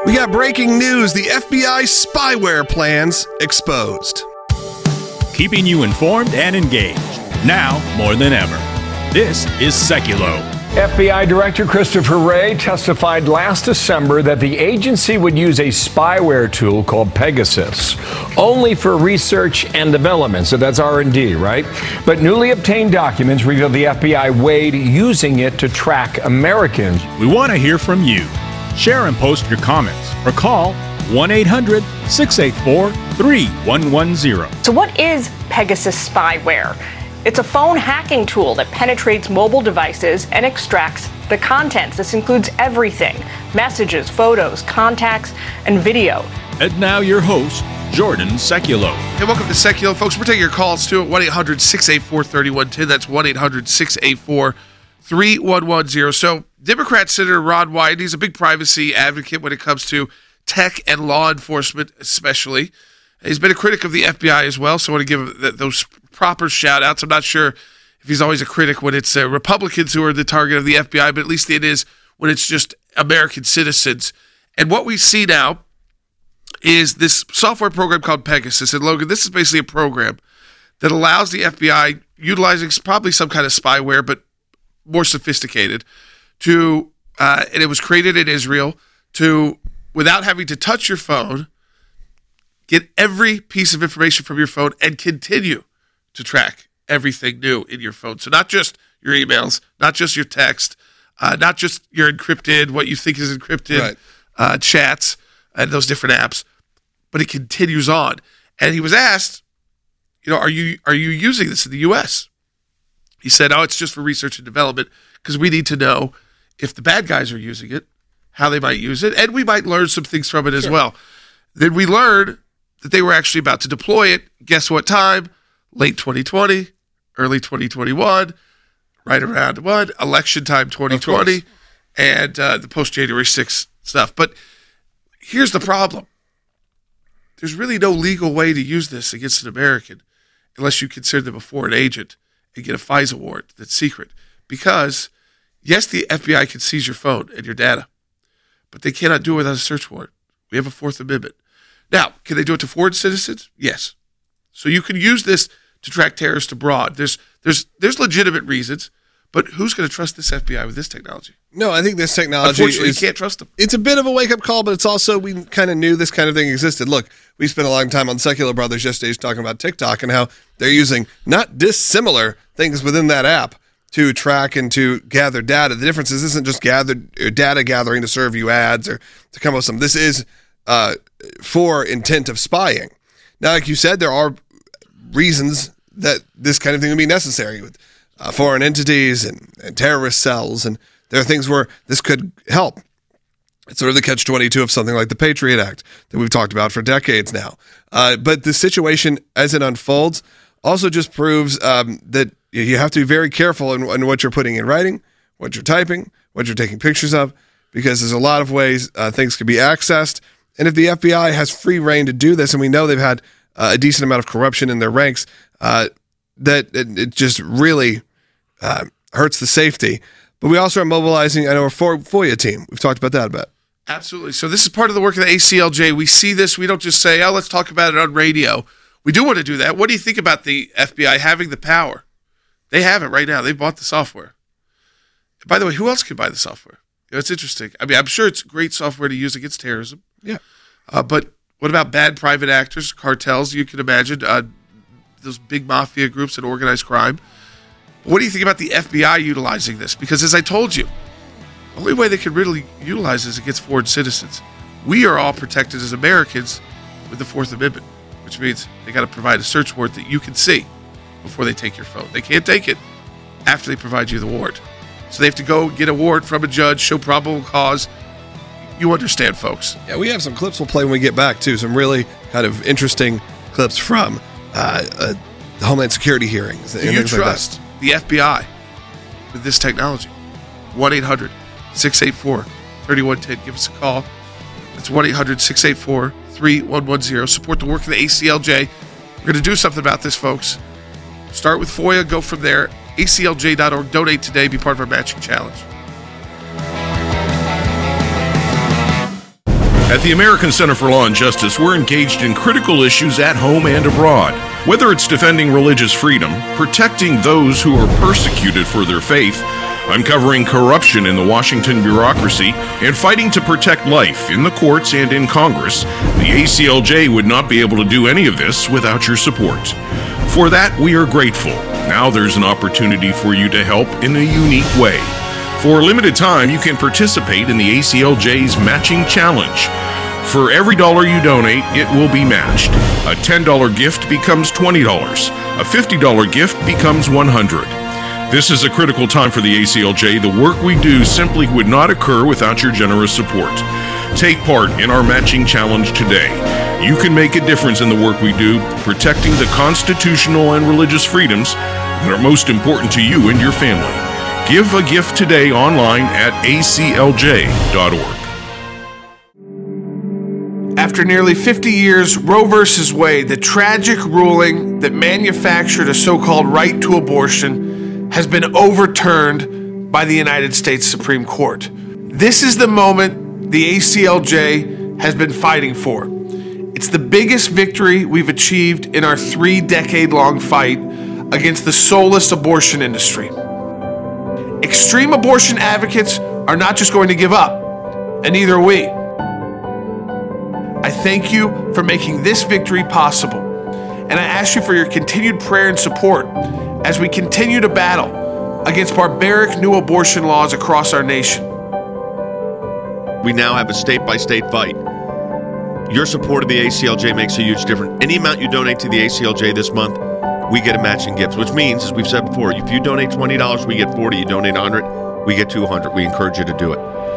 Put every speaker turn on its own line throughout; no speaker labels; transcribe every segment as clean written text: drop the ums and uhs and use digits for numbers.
We got breaking news. The FBI spyware plans exposed.
Keeping you informed and engaged. Now more than ever. This is Seculo.
FBI Director Christopher Wray testified last December that the agency would use a spyware tool called Pegasus, only for research and development. So that's R&D, right? But newly obtained documents reveal the FBI weighed using it to track Americans.
We want to hear from you. Share and post your comments or call 1-800-684-3110.
So what is Pegasus spyware? It's a phone hacking tool that penetrates mobile devices and extracts the contents. This includes everything: messages, photos, contacts, and video.
And now your host, Jordan Seculo.
Hey, welcome to Seculo, folks. We're taking your calls too at 1-800-684-3110. That's 1-800-684-3110. So Democrat Senator Ron Wyden, he's a big privacy advocate when it comes to tech and law enforcement especially. He's been a critic of the FBI as well, so I want to give him those proper shout-outs. I'm not sure if he's always a critic when it's Republicans who are the target of the FBI, but at least it is when it's just American citizens. And what we see now is this software program called Pegasus. And Logan, this is basically a program that allows the FBI, utilizing probably some kind of spyware, but more sophisticated, to, and it was created in Israel, to, without having to touch your phone, get every piece of information from your phone and continue to track everything new in your phone. So not just your emails, not just your text, not just your encrypted, what you think is encrypted chats and those different apps, but it continues on. And he was asked, are you using this in the U.S.? He said, it's just for research and development because we need to know if the bad guys are using it, how they might use it, and we might learn some things from it as well. Then we learned that they were actually about to deploy it. Guess what time? Late 2020, early 2021, right around election time 2020, and the post-January 6th stuff. But here's the problem. There's really no legal way to use this against an American unless you consider them a foreign agent and get a FISA warrant that's secret. Because, yes, the FBI can seize your phone and your data, but they cannot do it without a search warrant. We have a Fourth Amendment. Now, can they do it to foreign citizens? Yes. So you can use this to track terrorists abroad. There's legitimate reasons, but who's going to trust this FBI with this technology?
No, I think this technology
Unfortunately, you can't trust them.
It's a bit of a wake-up call, but it's also, we kind of knew this kind of thing existed. Look, we spent a long time on Secular Brothers yesterday talking about TikTok and how they're using not dissimilar things within that app to track and to gather data. The difference is this isn't just data gathering to serve you ads or to come up with something. This is for intent of spying. Now, like you said, there are reasons that this kind of thing would be necessary with foreign entities and terrorist cells, and there are things where this could help. It's sort of the catch-22 of something like the Patriot Act that we've talked about for decades now. But the situation as it unfolds also just proves that you have to be very careful in what you're putting in writing, what you're typing, what you're taking pictures of, because there's a lot of ways things could be accessed. And if the FBI has free reign to do this, and we know they've had a decent amount of corruption in their ranks, that it just really hurts the safety. But we also are mobilizing, our FOIA team. We've talked about that a bit.
Absolutely. So this is part of the work of the ACLJ. We see this. We don't just say, let's talk about it on radio. We do want to do that. What do you think about the FBI having the power? They have it right now. They bought the software. By the way, who else can buy the software? It's interesting. I mean, I'm sure it's great software to use against terrorism.
Yeah.
But what about bad private actors, cartels? You can imagine those big mafia groups and organized crime. What do you think about the FBI utilizing this? Because as I told you, the only way they can really utilize this is against foreign citizens. We are all protected as Americans with the Fourth Amendment, which means they got to provide a search warrant that you can see before they take your phone. They can't take it after they provide you the warrant. So they have to go get a warrant from a judge, show probable cause. You understand, folks.
Yeah, we have some clips we'll play when we get back, too. Some really kind of interesting clips from the Homeland Security hearings.
Do you trust the FBI with this technology? 1-800-684-3110. Give us a call. That's 1-800-684-3110. Support the work of the ACLJ. We're going to do something about this, folks. Start with FOIA, go from there. ACLJ.org. Donate today. Be part of our matching challenge.
At the American Center for Law and Justice, we're engaged in critical issues at home and abroad. Whether it's defending religious freedom, protecting those who are persecuted for their faith, uncovering corruption in the Washington bureaucracy, and fighting to protect life in the courts and in Congress, the ACLJ would not be able to do any of this without your support. For that, we are grateful. Now there's an opportunity for you to help in a unique way. For a limited time, you can participate in the ACLJ's Matching Challenge. For every dollar you donate, it will be matched. A $10 gift becomes $20. A $50 gift becomes $100. This is a critical time for the ACLJ. The work we do simply would not occur without your generous support. Take part in our Matching Challenge today. You can make a difference in the work we do, protecting the constitutional and religious freedoms that are most important to you and your family. Give a gift today online at aclj.org.
After nearly 50 years, Roe v. Wade, the tragic ruling that manufactured a so-called right to abortion, has been overturned by the United States Supreme Court. This is the moment the ACLJ has been fighting for. It's the biggest victory we've achieved in our 3-decade-long fight against the soulless abortion industry. Extreme abortion advocates are not just going to give up, and neither are we. I thank you for making this victory possible, and I ask you for your continued prayer and support as we continue to battle against barbaric new abortion laws across our nation.
We now have a state-by-state fight. Your support of the ACLJ makes a huge difference. Any amount you donate to the ACLJ this month, we get a matching gift, which means, as we've said before, if you donate $20, we get $40. You donate $100, we get $200. We encourage you to do it.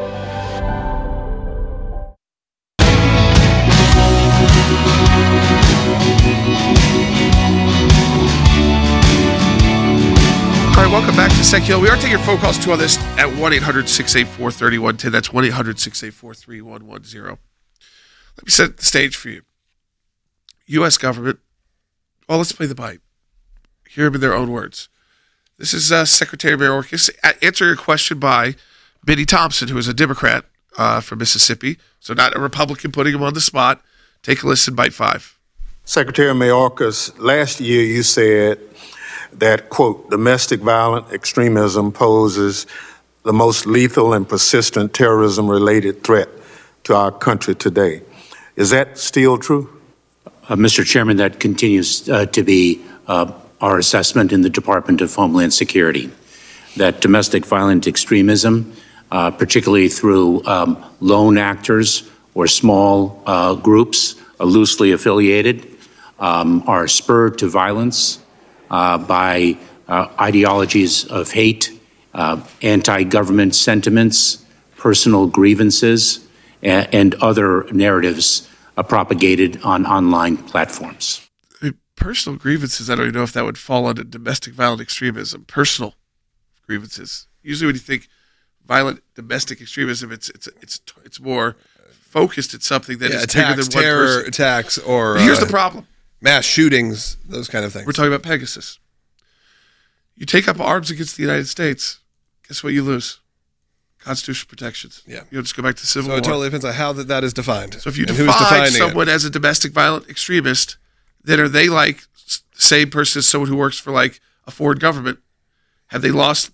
All right, welcome back to Secular. We are taking your phone calls too on this at 1-800-684-3110. That's 1-800-684-3110. Let me set the stage for you. U.S. government. Well, let's play the bite. Hear them in their own words. This is Secretary Mayorkas answering a question by Benny Thompson, who is a Democrat from Mississippi, so not a Republican putting him on the spot. Take a listen, bite 5.
Secretary Mayorkas, last year you said that, quote, domestic violent extremism poses the most lethal and persistent terrorism-related threat to our country today. Is that still true?
Mr. Chairman, that continues to be our assessment in the Department of Homeland Security, that domestic violent extremism, particularly through lone actors or small groups loosely affiliated, are spurred to violence by ideologies of hate, anti-government sentiments, personal grievances, and other narratives propagated on online platforms.
Personal grievances, I don't even know if that would fall under domestic violent extremism. Personal grievances. Usually when you think violent domestic extremism, it's more focused at something that is
attacks,
bigger than one
terror
person.
attacks, or
Here's the problem.
Mass shootings, those kind of things.
We're talking about Pegasus. You take up arms against the United States, guess what you lose? Constitutional protections.
Yeah.
You'll just go back to civil war.
So it totally depends on how that is defined.
So if you
and who's
define
defining
someone as a domestic violent extremist, then are they like the same person as someone who works for like a foreign government? Have they lost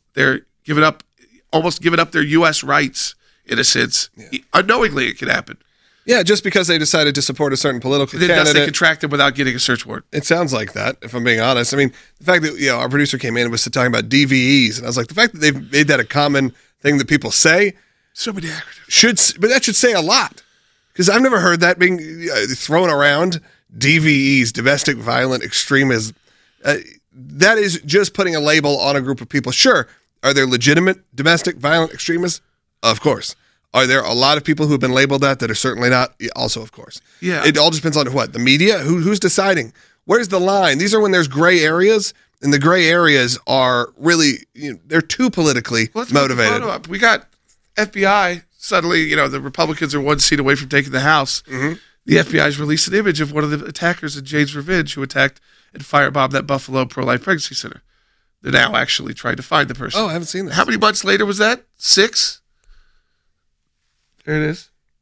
almost given up their U.S. rights in a sense? Yeah. Unknowingly, it can happen.
Yeah, just because they decided to support a certain political candidate.
Thus they contracted without getting a search warrant.
It sounds like that, if I'm being honest. I mean, the fact that our producer came in and was talking about DVEs, and I was like, the fact that they've made that a common thing that people say,
so many acronyms,
but that should say a lot, because I've never heard that being thrown around. DVEs, domestic violent extremism. That is just putting a label on a group of people. Sure, are there legitimate domestic violent extremists? Of course. Are there a lot of people who have been labeled that are certainly not? Also, of course.
Yeah.
It all depends on what? The media? Who's deciding? Where's the line? These are when there's gray areas, and the gray areas are really, they're too politically motivated.
We got FBI. Suddenly, the Republicans are one seat away from taking the House. Mm-hmm. The FBI's released an image of one of the attackers in Jane's Revenge who attacked and firebombed that Buffalo pro-life pregnancy center. They're now actually trying to find the person.
Oh, I haven't seen that.
How many months later was that? 6? There it is.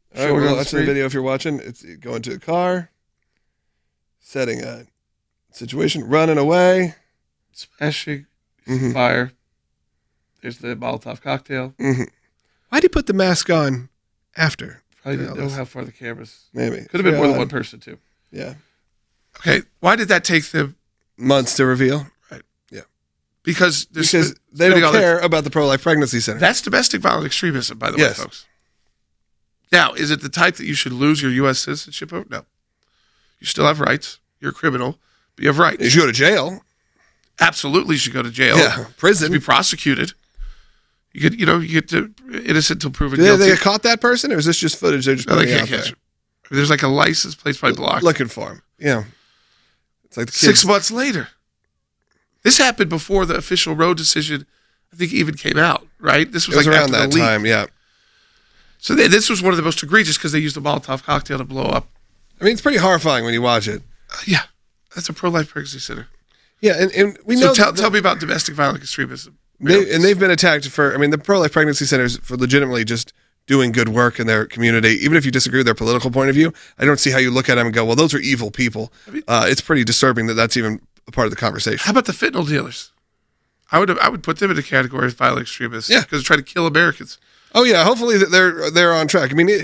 All right, we're watching the video if you're watching. It's going to the car, setting a situation, running away.
Smashing, fire. There's the Molotov cocktail.
Why'd he put the mask on after?
Probably didn't know how far the cameras.
Maybe.
Could have been more than one person, too.
Yeah.
Okay, why did that take them
months to reveal?
Right.
Yeah.
Because
they don't care about the pro-life pregnancy center.
That's domestic violent extremism, by the way, folks. Now, is it the type that you should lose your U.S. citizenship over? No. You still have rights. You're a criminal, but you have rights.
You should go to jail.
Absolutely, you should go to jail.
Yeah, prison.
Be prosecuted. You get to innocent until proven
Did
guilty.
they caught that person, or is this just footage they're just putting out there?
There's like a license plate probably blocked.
Looking for him. Yeah. It's like the kids.
6 months later. This happened before the official Roe decision, I think, even came out, right? This was,
like around
after
that time, yeah.
So this was one of the most egregious because they used a Molotov cocktail to blow up.
I mean, it's pretty horrifying when you watch it.
Yeah. That's a pro-life pregnancy center.
Yeah, and we know.
So tell me about domestic violent extremism.
They've been attacked for, the pro-life pregnancy centers for legitimately just doing good work in their community. Even if you disagree with their political point of view, I don't see how you look at them and go, well, those are evil people. It's pretty disturbing that that's even a part of the conversation.
How about the fentanyl dealers? I would put them in a category of violent extremists.
Yeah.
Because they're trying to kill Americans.
Oh, yeah. Hopefully that they're on track. I mean,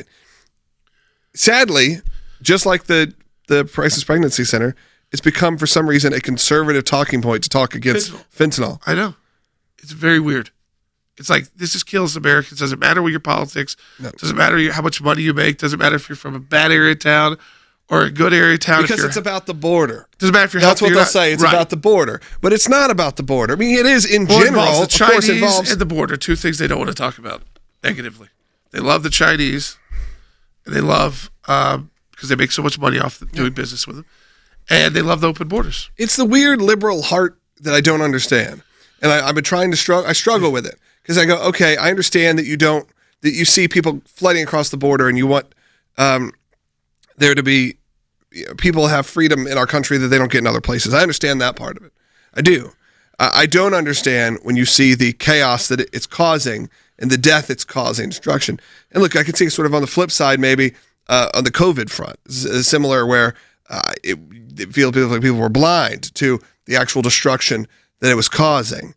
sadly, just like the Crisis Pregnancy Center, it's become, for some reason, a conservative talking point to talk against fentanyl.
I know. It's very weird. It's like, this just kills Americans. Doesn't matter what your politics. No. Doesn't matter how much money you make. Doesn't matter if you're from a bad area of town or a good area of town.
Because it's about the border.
Doesn't matter if you're
That's
healthy
what they'll say. It's about the border. But it's not about the border. I mean, it is in general.
The Chinese and the border, two things they don't want to talk about negatively. They love the Chinese. And they love, because they make so much money off doing business with them. And they love the open borders.
It's the weird liberal heart that I don't understand. And I've been trying to struggle. I struggle with it because I go, okay, I understand that you see people flooding across the border and you want there to be people have freedom in our country that they don't get in other places. I understand that part of it. I do. I don't understand when you see the chaos that it's causing and the death it's causing, destruction. And look, I can see sort of on the flip side, maybe on the COVID front, similar where it feels like people were blind to the actual destruction that it was causing.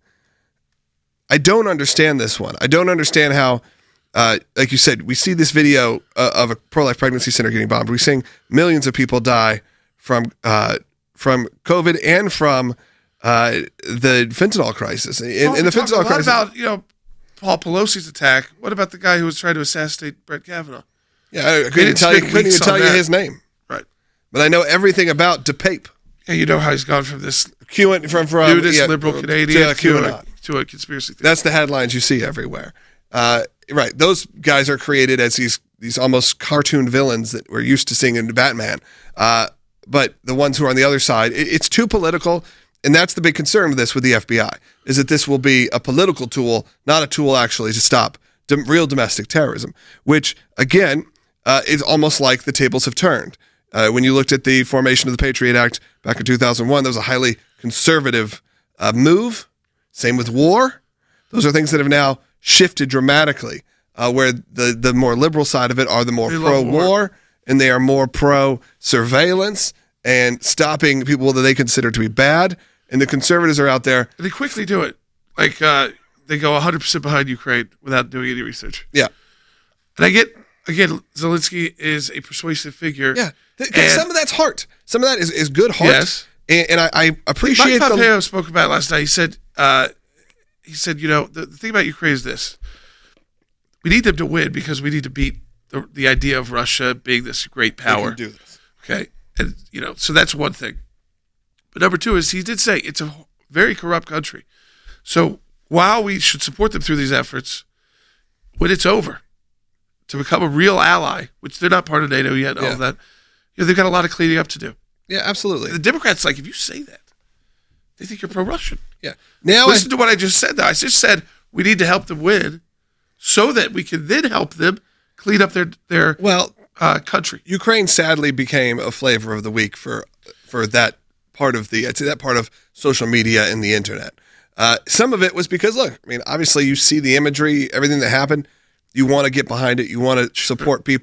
I don't understand this one. I don't understand how, like you said, we see this video of a pro-life pregnancy center getting bombed. We're seeing millions of people die from COVID and from the fentanyl crisis. In the fentanyl crisis,
what about Paul Pelosi's attack? What about the guy who was trying to assassinate Brett Kavanaugh?
Yeah, I couldn't even tell you his name.
Right,
but I know everything about DePape.
Yeah, you know how he's gone from this
liberal
Canadian to a conspiracy theory.
That's the headlines you see everywhere. Right, those guys are created as these almost cartoon villains that we're used to seeing in Batman. But the ones who are on the other side, it's too political, and that's the big concern with this with the FBI, is that this will be a political tool, not a tool actually to stop real domestic terrorism, which, again, is almost like the tables have turned. When you looked at the formation of the Patriot Act back in 2001, that was a highly conservative move. Same with war. Those are things that have now shifted dramatically, where the more liberal side of it are the more pro-war, and they are more pro-surveillance and stopping people that they consider to be bad. And the conservatives are out there.
And they quickly do it. Like, they go 100% behind Ukraine without doing any research.
Yeah.
And I get, again, Zelensky is a persuasive figure.
Yeah. Some of that's heart. Some of that is good heart.
Yes.
And I appreciate
Mike Pompeo spoke about it last night. He said, the thing about Ukraine is this. We need them to win because we need to beat the idea of Russia being this great power.
They can do this.
Okay. And, so that's one thing. But number two is he did say it's a very corrupt country. So while we should support them through these efforts, when it's over, to become a real ally, which they're not part of NATO yet, all of that, they've got a lot of cleaning up to do.
Yeah, absolutely.
The Democrats, if you say that, they think you're pro-Russian.
Yeah. Now
listen to what I just said, though. I just said we need to help them win so that we can then help them clean up their country.
Ukraine sadly became a flavor of the week for that part of that part of social media and the internet. Some of it was because, look, obviously you see the imagery, everything that happened. You want to get behind it. You want to support people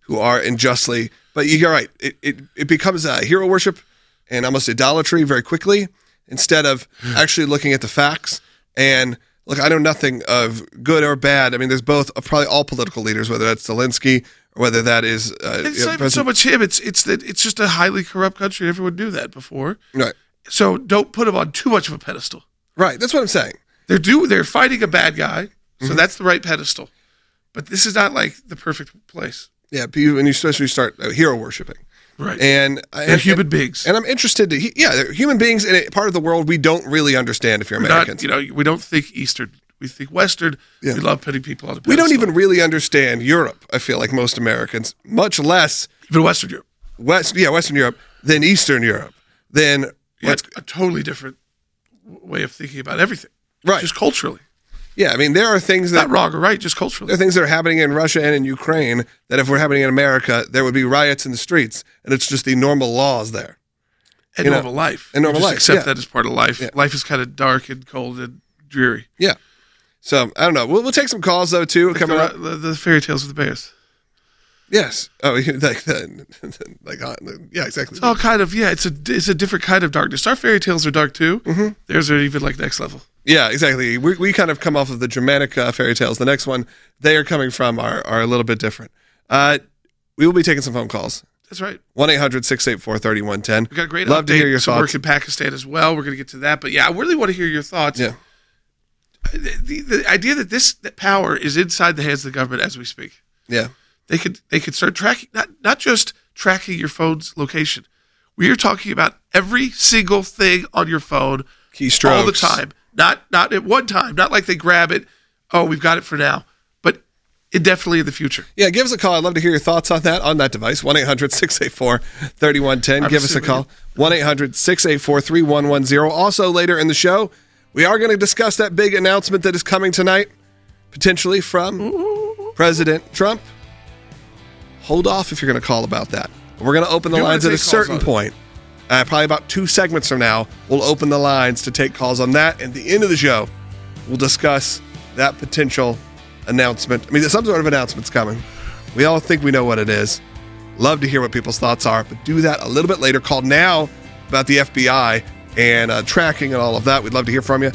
who are unjustly. But you're right. It becomes a hero worship and almost idolatry very quickly instead of actually looking at the facts. And look, I know nothing of good or bad. I mean, there's both probably all political leaders, whether that's Zelensky or whether that is.
It's not even so much him. It's just a highly corrupt country. Everyone knew that before.
Right.
So don't put him on too much of a pedestal.
Right. That's what I'm saying.
They're fighting a bad guy, so that's the right pedestal. But this is not like the perfect place.
Yeah, when you especially start hero worshiping.
Right.
And
they're human beings.
And I'm interested they're human beings in a part of the world we don't really understand if you're Americans.
We don't think Eastern. We think Western. Yeah. We love putting people on a pedestal.
We don't even really understand Europe, I feel like most Americans, much less
even Western Europe.
Western Europe than Eastern Europe.
It's a totally different way of thinking about everything.
Right.
Just culturally.
Yeah, I mean, there are things that...
Not wrong or right, just culturally.
There are things that are happening in Russia and in Ukraine that if we're happening in America, there would be riots in the streets, and it's just the normal laws there.
And normal life.
And normal life,
accept that as part of life. Yeah. Life is kind of dark and cold and dreary.
Yeah. So, I don't know. We'll take some calls, though, too,
like
coming up.
The fairy tales of the bears.
Yes. Oh, yeah, exactly.
It's all kind of, it's a different kind of darkness. Our fairy tales are dark, too. Mm-hmm. Theirs are even like next level.
Yeah, exactly. We kind of come off of the Germanic fairy tales. The next one they are coming from are a little bit different. We will be taking some phone calls.
That's right.
1-800-684-3110.
We got a great
Love
update.
to hear your
some
thoughts.
work in Pakistan as well. We're going to get to that. But yeah, I really want to hear your thoughts.
Yeah.
The idea that power is inside the hands of the government as we speak.
Yeah.
They could start tracking, not just tracking your phone's location. We are talking about every single thing on your phone
keystrokes
all the time. Not at one time. Not like they grab it. Oh, we've got it for now. But indefinitely in the future.
Yeah, give us a call. I'd love to hear your thoughts on that device. 1-800-684-3110. Give us a call. 1-800-684-3110. Also, later in the show, we are going to discuss that big announcement that is coming tonight, potentially from President Trump. Hold off if you're going to call about that. We're going to open the lines at a certain point. Probably about 2 segments from now, we'll open the lines to take calls on that. And at the end of the show, we'll discuss that potential announcement. I mean, some sort of announcement's coming. We all think we know what it is. Love to hear what people's thoughts are, but do that a little bit later. Call now about the FBI and tracking and all of that. We'd love to hear from you.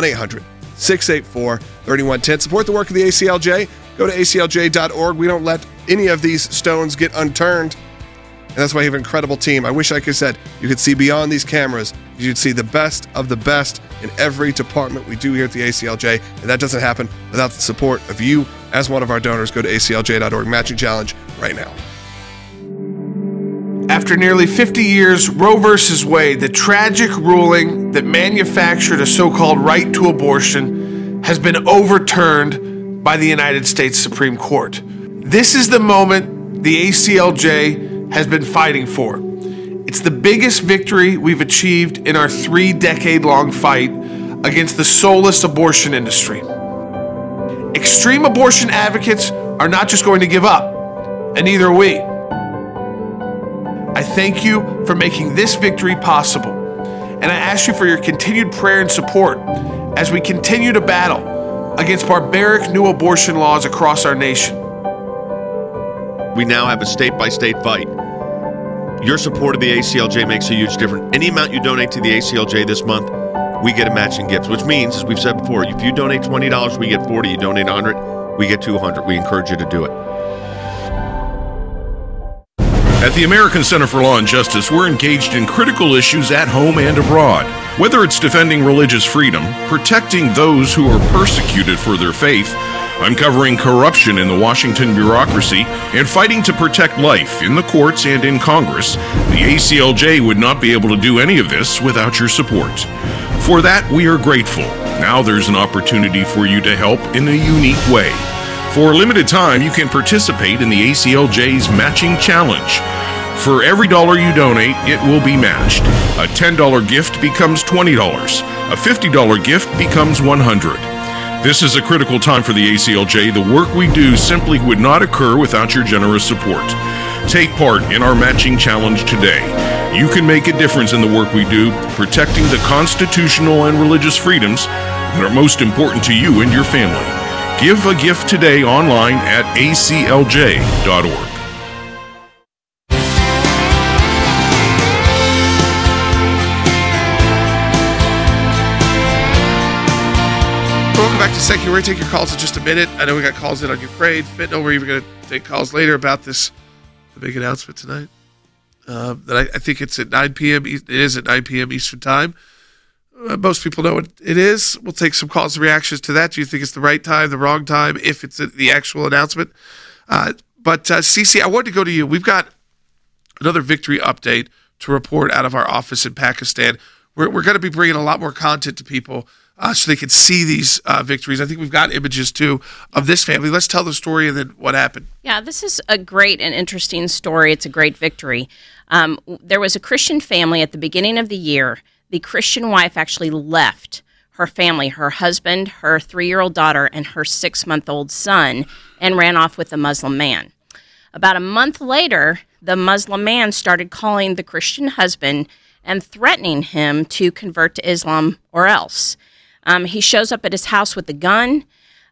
1-800-684-3110. Support the work of the ACLJ. Go to aclj.org. We don't let any of these stones get unturned. And that's why we have an incredible team. I wish I could said you could see beyond these cameras. You'd see the best of the best in every department we do here at the ACLJ. And that doesn't happen without the support of you as one of our donors. Go to aclj.org. Matching challenge right now.
After nearly 50 years, Roe v. Wade, the tragic ruling that manufactured a so-called right to abortion, has been overturned by the United States Supreme Court. This is the moment the ACLJ has been fighting for. It's the biggest victory we've achieved in our 3-decade-long fight against the soulless abortion industry. Extreme abortion advocates are not just going to give up, and neither are we. I thank you for making this victory possible, and I ask you for your continued prayer and support as we continue to battle against barbaric new abortion laws across our nation.
We now have a state-by-state fight. Your support of the ACLJ makes a huge difference. Any amount you donate to the ACLJ this month, we get a matching gift, which means, as we've said before, if you donate $20, we get $40. You donate $100, we get $200. We encourage you to do it.
At the American Center for Law and Justice, we're engaged in critical issues at home and abroad. Whether it's defending religious freedom, protecting those who are persecuted for their faith, uncovering corruption in the Washington bureaucracy, and fighting to protect life in the courts and in Congress, the ACLJ would not be able to do any of this without your support. For that, we are grateful. Now there's an opportunity for you to help in a unique way. For a limited time, you can participate in the ACLJ's Matching Challenge. For every dollar you donate, it will be matched. A $10 gift becomes $20. A $50 gift becomes $100. This is a critical time for the ACLJ. The work we do simply would not occur without your generous support. Take part in our Matching Challenge today. You can make a difference in the work we do, protecting the constitutional and religious freedoms that are most important to you and your family. Give a gift today online at aclj.org.
to Secular. We're going to take your calls in just a minute. I know we got calls in on Ukraine, fentanyl. We're even going to take calls later about the big announcement tonight. That I think it's at 9 p.m. It is at 9 p.m. Eastern Time. Most people know what it is. We'll take some calls and reactions to that. Do you think it's the right time, the wrong time, if it's the actual announcement? But Cece, I wanted to go to you. We've got another victory update to report out of our office in Pakistan. We're going to be bringing a lot more content to people so they can see these victories. I think we've got images, too, of this family. Let's tell the story and then what happened.
Yeah, this is a great and interesting story. It's a great victory. There was a Christian family at the beginning of the year. The Christian wife actually left her family, her husband, her 3-year-old daughter, and her 6-month-old son, and ran off with a Muslim man. About a month later, the Muslim man started calling the Christian husband and threatening him to convert to Islam or else. He shows up at his house with a gun,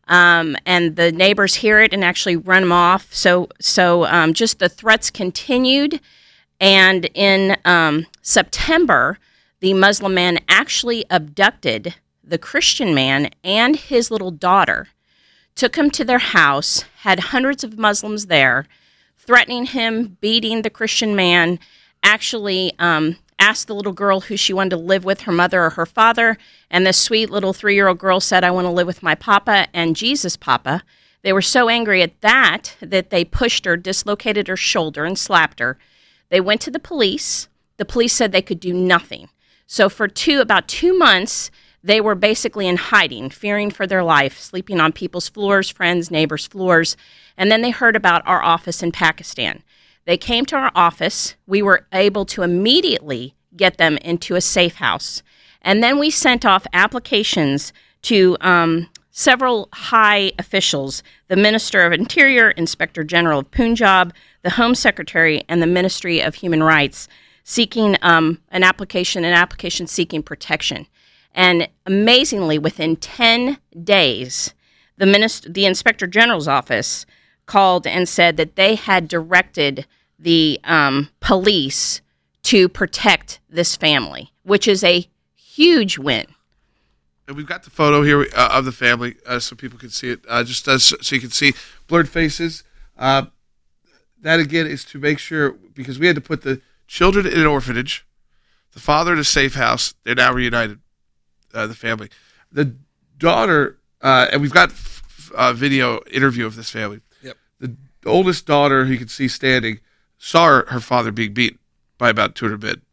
and the neighbors hear it and actually run him off. So just the threats continued, and in September, the Muslim man actually abducted the Christian man and his little daughter, took him to their house, had hundreds of Muslims there, threatening him, beating the Christian man, actually asked the little girl who she wanted to live with, her mother or her father, and the sweet little 3-year-old girl said, "I want to live with my papa and Jesus' papa." They were so angry at that they pushed her, dislocated her shoulder, and slapped her. They went to the police. The police said they could do nothing. So for about 2 months, they were basically in hiding, fearing for their life, sleeping on people's floors, friends, neighbors' floors. And then they heard about our office in Pakistan. They came to our office. We were able to immediately get them into a safe house. And then we sent off applications to several high officials, the Minister of Interior, Inspector General of Punjab, the Home Secretary, and the Ministry of Human Rights, seeking an application seeking protection. And amazingly, within 10 days, the Inspector General's office called and said that they had directed the police to protect this family, which is a huge win.
And we've got the photo here of the family so people can see it, so you can see blurred faces. That, again, is to make sure, because we had to put the children in an orphanage, the father in a safe house. They're now reunited, the family. The daughter, and we've got a video interview of this family.
Yep.
The oldest daughter, who you can see standing, saw her father being beaten by about 200 men,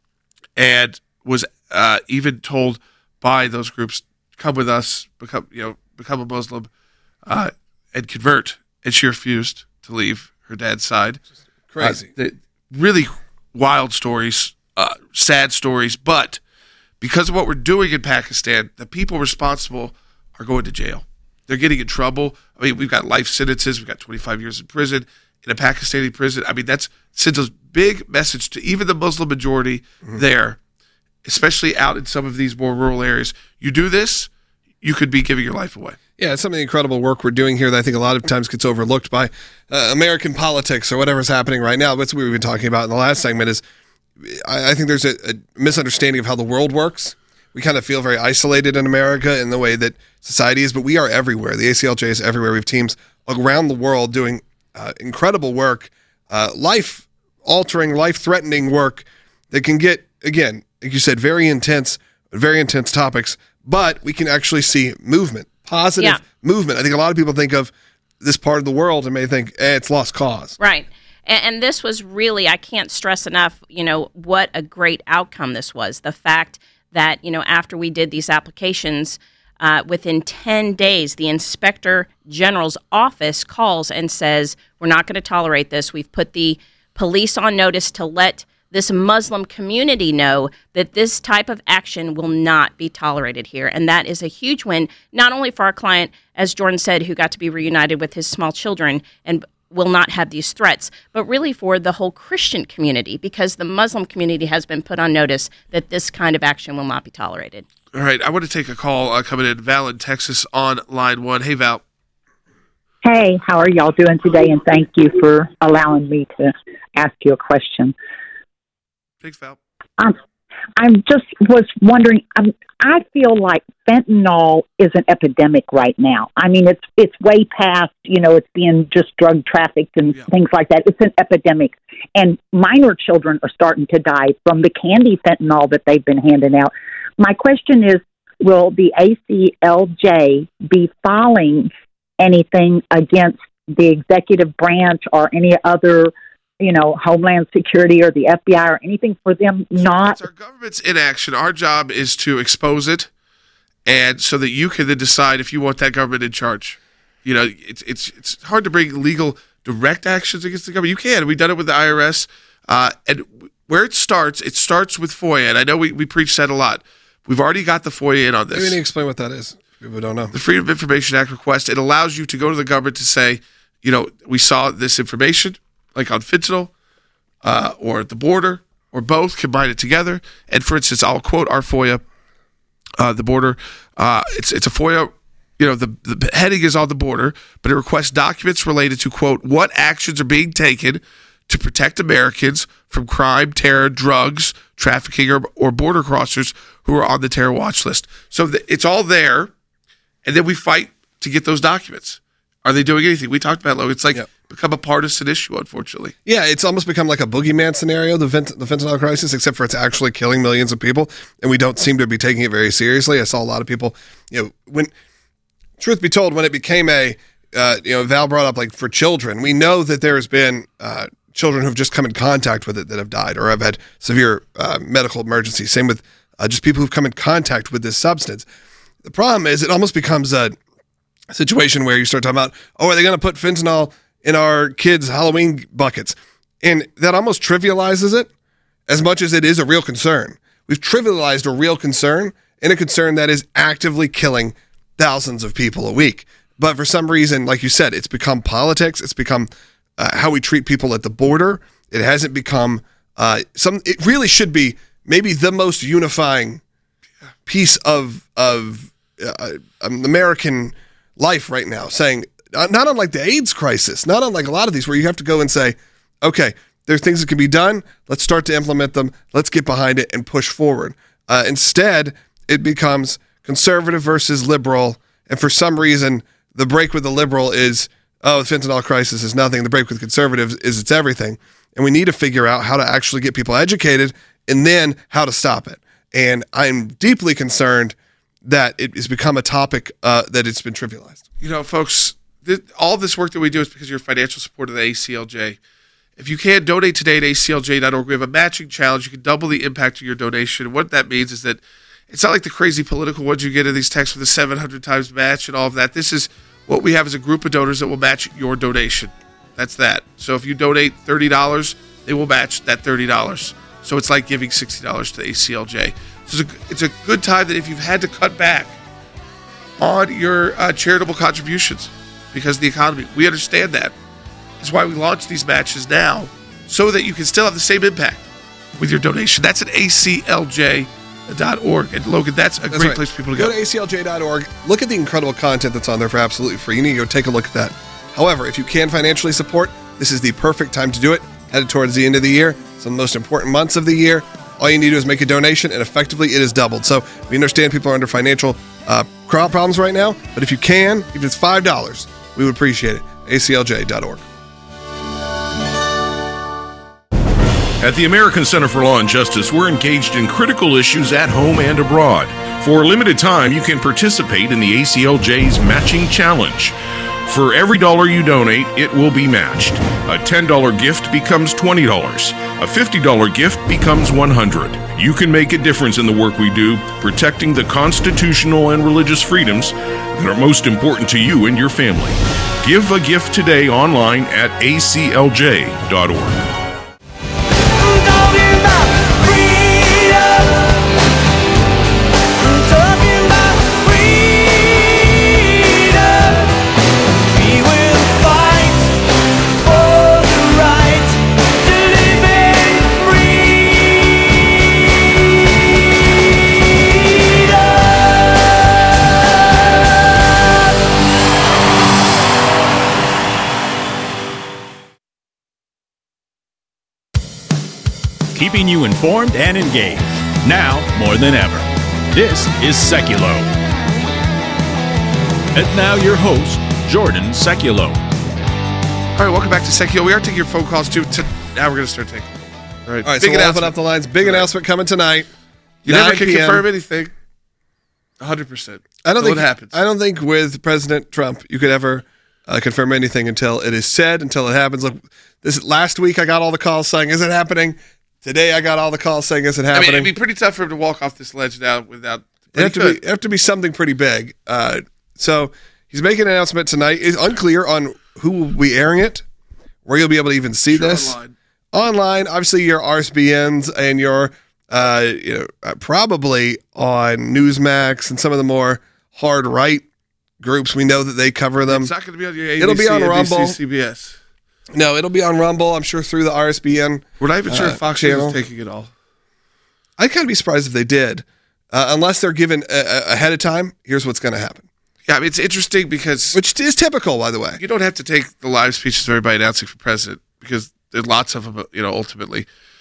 and was even told by those groups, "Come with us, become a Muslim, and convert." And she refused to leave her dad's side.
Crazy.
Really wild stories, sad stories, but because of what we're doing in Pakistan, the people responsible are going to jail. They're getting in trouble. I mean, we've got life sentences. We've got 25 years in prison, in a Pakistani prison. I mean, that sends a big message to even the Muslim majority there, especially out in some of these more rural areas. You do this, you could be giving your life away.
Yeah, it's some of the incredible work we're doing here that I think a lot of times gets overlooked by American politics or whatever's happening right now. That's what we've been talking about in the last segment is I think there's a misunderstanding of how the world works. We kind of feel very isolated in America in the way that society is, but we are everywhere. The ACLJ is everywhere. We have teams around the world doing incredible work, life-altering, life-threatening work that can get, again, like you said, very intense topics, but we can actually see movement, positive movement. I think a lot of people think of this part of the world and may think, it's lost cause.
Right. And this was really, I can't stress enough, what a great outcome this was. The fact that, after we did these applications, within 10 days, the Inspector General's office calls and says, "We're not going to tolerate this. We've put the police on notice to let this Muslim community know that this type of action will not be tolerated here." And that is a huge win, not only for our client, as Jordan said, who got to be reunited with his small children and will not have these threats, but really for the whole Christian community, because the Muslim community has been put on notice that this kind of action will not be tolerated.
All right, I want to take a call coming in. Val in Texas on line 1. Hey, Val.
Hey, how are y'all doing today? And thank you for allowing me to ask you a question.
Thanks, Val.
I just was wondering. I feel like fentanyl is an epidemic right now. I mean, it's way past. It's being just drug trafficked and things like that. It's an epidemic, and minor children are starting to die from the candy fentanyl that they've been handing out. My question is, will the ACLJ be filing anything against the executive branch or any other, Homeland Security or the FBI or anything for them not?
It's our government's inaction. Our job is to expose it, and so that you can then decide if you want that government in charge. It's hard to bring legal direct actions against the government. You can. We've done it with the IRS, and where it starts with FOIA. And I know we preach that a lot. We've already got the FOIA in on this.
Maybe explain what that is. People don't know.
The Freedom of Information Act request, it allows you to go to the government to say, we saw this information, like on fentanyl, or at the border, or both, combine it together. And for instance, I'll quote our FOIA, the border. It's a FOIA, the heading is on the border, but it requests documents related to, quote, what actions are being taken to protect Americans from crime, terror, drugs, trafficking, or border crossers who are on the terror watch list. So it's all there, and then we fight to get those documents. Are they doing anything? We talked about it, Logan. It's like become a partisan issue, unfortunately.
Yeah, it's almost become like a boogeyman scenario, the fentanyl crisis, except for it's actually killing millions of people, and we don't seem to be taking it very seriously. I saw a lot of people, when truth be told, when it became Val brought up, like, for children, we know that there's been children who've just come in contact with it that have died or have had severe medical emergencies. Same with just people who've come in contact with this substance. The problem is it almost becomes a situation where you start talking about, are they going to put fentanyl in our kids' Halloween buckets? And that almost trivializes it as much as it is a real concern. We've trivialized a real concern and a concern that is actively killing thousands of people a week. But for some reason, like you said, it's become politics. It's become how we treat people at the border. It hasn't become it really should be maybe the most unifying piece of American life right now, saying, not unlike the AIDS crisis, not unlike a lot of these where you have to go and say, okay, there's things that can be done. Let's start to implement them. Let's get behind it and push forward. Instead, it becomes conservative versus liberal. And for some reason, the break with the liberal is, the fentanyl crisis is nothing. The break with conservatives is it's everything. And we need to figure out how to actually get people educated and then how to stop it. And I'm deeply concerned that it has become a topic that it's been trivialized.
Folks, all this work that we do is because of your financial support of the ACLJ. If you can, donate today at aclj.org. We have a matching challenge. You can double the impact of your donation. And what that means is that it's not like the crazy political ones you get in these texts with the 700 times match and all of that. This is what we have as a group of donors that will match your donation. That's that. So if you donate $30, they will match that $30. So it's like giving $60 to the ACLJ. So it's a good time that if you've had to cut back on your charitable contributions because of the economy, we understand that. That's why we launched these matches now, so that you can still have the same impact with your donation. That's at aclj.org. And Logan, that's a great place for people to go.
Go to aclj.org. Look at the incredible content that's on there for absolutely free. You need to go take a look at that. However, if you can financially support, this is the perfect time to do it. Headed towards the end of the year, some of the most important months of the year. All you need to do is make a donation, and effectively it is doubled. So we understand people are under financial problems right now, but if you can, if it's $5, we would appreciate it. aclj.org.
At the American Center for Law and Justice, we're engaged in critical issues at home and abroad. For a limited time, you can participate in the ACLJ's Matching Challenge. For every dollar you donate, it will be matched. A $10 gift becomes $20. A $50 gift becomes $100. You can make a difference in the work we do, protecting the constitutional and religious freedoms that are most important to you and your family. Give a gift today online at aclj.org.
Keeping you informed and engaged. now more than ever. This is Seculo. And now your host, Jordan Seculo.
All right, welcome back to Seculo. We are taking your phone calls too. Now we're going to start taking.
All right, so we'll open up the lines. Big announcement coming tonight.
You never can confirm anything. 100%.
I don't think
what happens.
I don't think with President Trump you could ever confirm anything until it is said, until it happens. Look, last week I got all the calls saying, "Is it happening?" Today I got all the calls saying, "Is it happening?"
It'd be pretty tough for him to walk off this ledge now without.
It have to be something pretty big. So he's making an announcement tonight. It's unclear on who will be airing it, where you'll be able to even see this. Online, obviously your RSBNs and your probably on Newsmax and some of the more hard right groups. We know that they cover them.
It's not going to be on your ABC,
it'll be on Rumble,
CBS.
No, it'll be on Rumble. I'm sure through the RSBN.
We're not even sure if Fox
channel
is taking it all.
I'd kind of be surprised if they did, unless they're given ahead of time. Here's what's going to happen.
Yeah, I mean, it's interesting because
which is typical, by the way.
You don't have to take the live speeches of everybody announcing for president because there's lots of them, ultimately.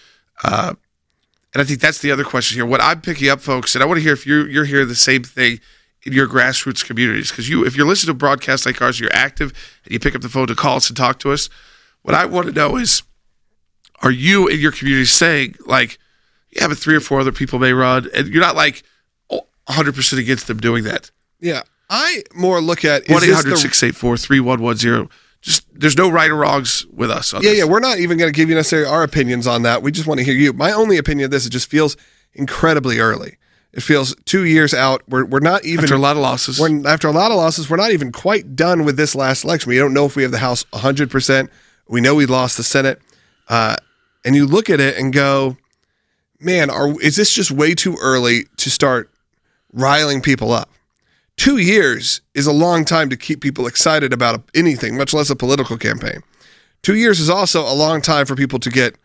And I think that's the other question here. What I'm picking up, folks, and I want to hear if you're hearing the same thing in your grassroots communities, because if you're listening to broadcasts like ours, you're active and you pick up the phone to call us and talk to us. What I want to know is, are you in your community saying, like, yeah, but 3 or 4 other people may run, and you're not like 100% against them doing that?
Yeah, I more look at
1-800-684-3110. Just there's no right or wrongs with us on this.
Yeah, we're not even going to give you necessarily our opinions on that. We just want to hear you. My only opinion of this, it just feels incredibly early. It feels 2 years out. We're not even
after a lot of losses.
After a lot of losses, we're not even quite done with this last election. We don't know if we have the House 100%. We know we lost the Senate. And you look at it and go, man, is this just way too early to start riling people up? 2 years is a long time to keep people excited about anything, much less a political campaign. 2 years is also a long time for people to get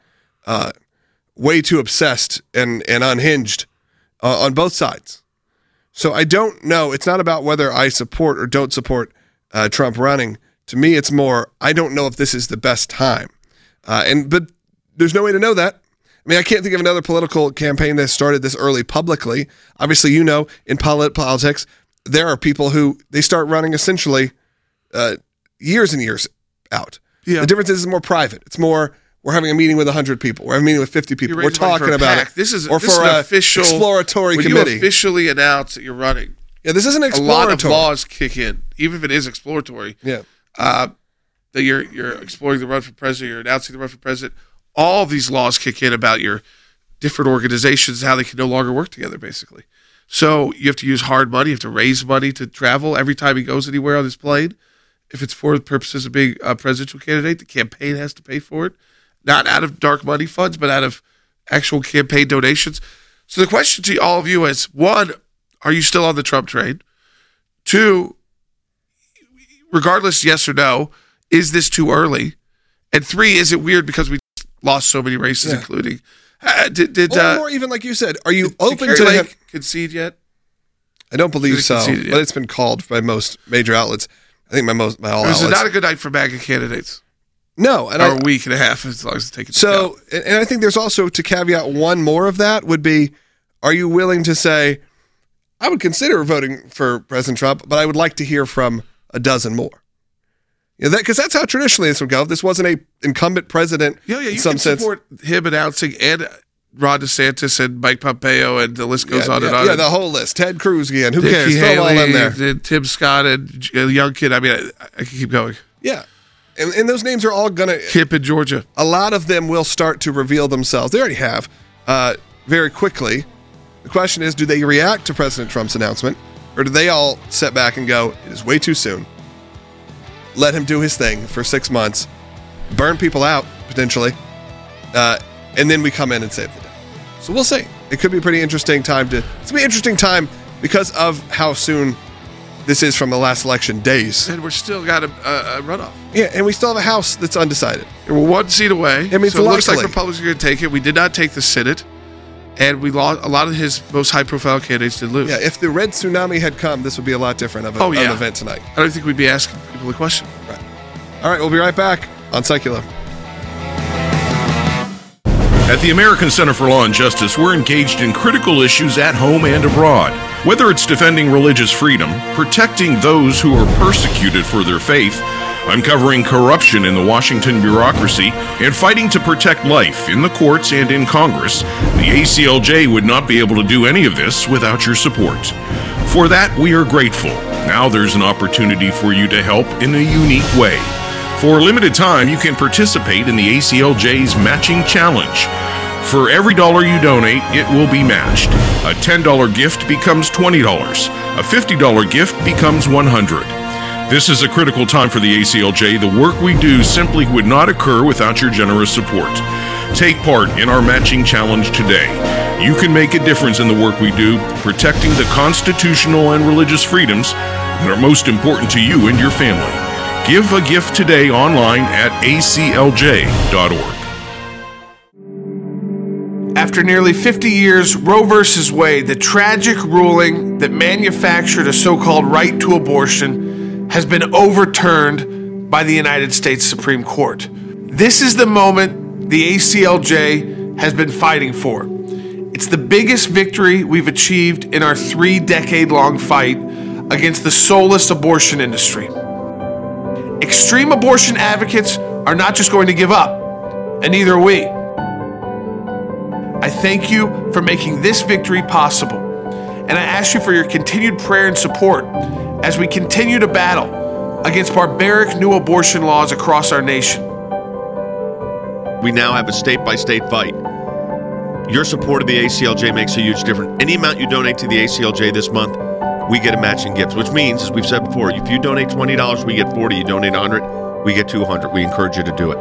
way too obsessed and unhinged on both sides. So I don't know. It's not about whether I support or don't support Trump running. To me, it's more, I don't know if this is the best time. But there's no way to know that. I mean, I can't think of another political campaign that started this early publicly. Obviously, in politics, there are people who they start running essentially years and years out. Yeah. The difference is it's more private. It's more, we're having a meeting with 100 people. We're having a meeting with 50 people. We're talking about it.
This is
for
an official
exploratory
when
committee.
You officially announce that you're running.
Yeah, this isn't exploratory.
A lot of laws kick in, even if it is exploratory.
Yeah.
That you're exploring the run for president, you're announcing the run for president. All of these laws kick in about your different organizations, how they can no longer work together, basically. So you have to use hard money. You have to raise money to travel every time he goes anywhere on this plane. If it's for the purposes of being a presidential candidate, the campaign has to pay for it. Not out of dark money funds, but out of actual campaign donations. So the question to all of you is, 1, are you still on the Trump train? 2, regardless, yes or no, is this too early? And 3, is it weird because we lost so many races, including...
or even like you said, are you open
Kari
to
Lake
him?
Concede yet?
I don't believe so, but it's been called by most major outlets. I think my all outlets.
It's not a good night for MAGA candidates.
No, and
a week and a half as long as it's taken.
So, and I think there's also, to caveat one more of that, would be, are you willing to say, I would consider voting for President Trump, but I would like to hear from a dozen more? Because that's how traditionally this would go. If this wasn't a incumbent president,
you
in some
can
sense,
support him announcing and Ron DeSantis and Mike Pompeo, and the list goes on and on.
Yeah, the whole list. Ted Cruz again. Who
Nikki
cares?
Haley,
throw them all in there.
And Tim Scott and a young kid. I mean, I can keep going.
Yeah. And those names are all going to...
Kip in Georgia.
A lot of them will start to reveal themselves. They already have very quickly. The question is, do they react to President Trump's announcement, or do they all sit back and go, it is way too soon. Let him do his thing for 6 months, burn people out, potentially, and then we come in and save the day. So we'll see. It could be a pretty interesting time it's going to be an interesting time because of how soon this is from the last election days.
And we're still got a runoff.
Yeah, and we still have a House that's undecided.
And we're 1 seat away.
I mean,
so it looks like Republicans are going to take it. We did not take the Senate. And we lost. A lot of his most high-profile candidates did lose.
Yeah, if the red tsunami had come, this would be a lot different of an event tonight.
I don't think we'd be asking people the question.
Right. All right, we'll be right back on Secular.
At the American Center for Law and Justice, we're engaged in critical issues at home and abroad. Whether it's defending religious freedom, protecting those who are persecuted for their faith, uncovering corruption in the Washington bureaucracy, and fighting to protect life in the courts and in Congress, the ACLJ would not be able to do any of this without your support. For that, we are grateful. Now there's an opportunity for you to help in a unique way. For a limited time, you can participate in the ACLJ's Matching Challenge. For every dollar you donate, it will be matched. A $10 gift becomes $20. A $50 gift becomes $100. This is a critical time for the ACLJ. The work we do simply would not occur without your generous support. Take part in our Matching Challenge today. You can make a difference in the work we do, protecting the constitutional and religious freedoms that are most important to you and your family. Give a gift today online at aclj.org.
After nearly 50 years, Roe v. Wade, the tragic ruling that manufactured a so-called right to abortion, has been overturned by the United States Supreme Court. This is the moment the ACLJ has been fighting for. It's the biggest victory we've achieved in our 3-decade-long fight against the soulless abortion industry. Extreme abortion advocates are not just going to give up, and neither are we. I thank you for making this victory possible, and I ask you for your continued prayer and support as we continue to battle against barbaric new abortion laws across our nation.
We now have a state-by-state fight. Your support of the ACLJ makes a huge difference. Any amount you donate to the ACLJ this month, we get a matching gift, which means, as we've said before, if you donate $20, we get $40. You donate $100, we get $200. We encourage you to do it.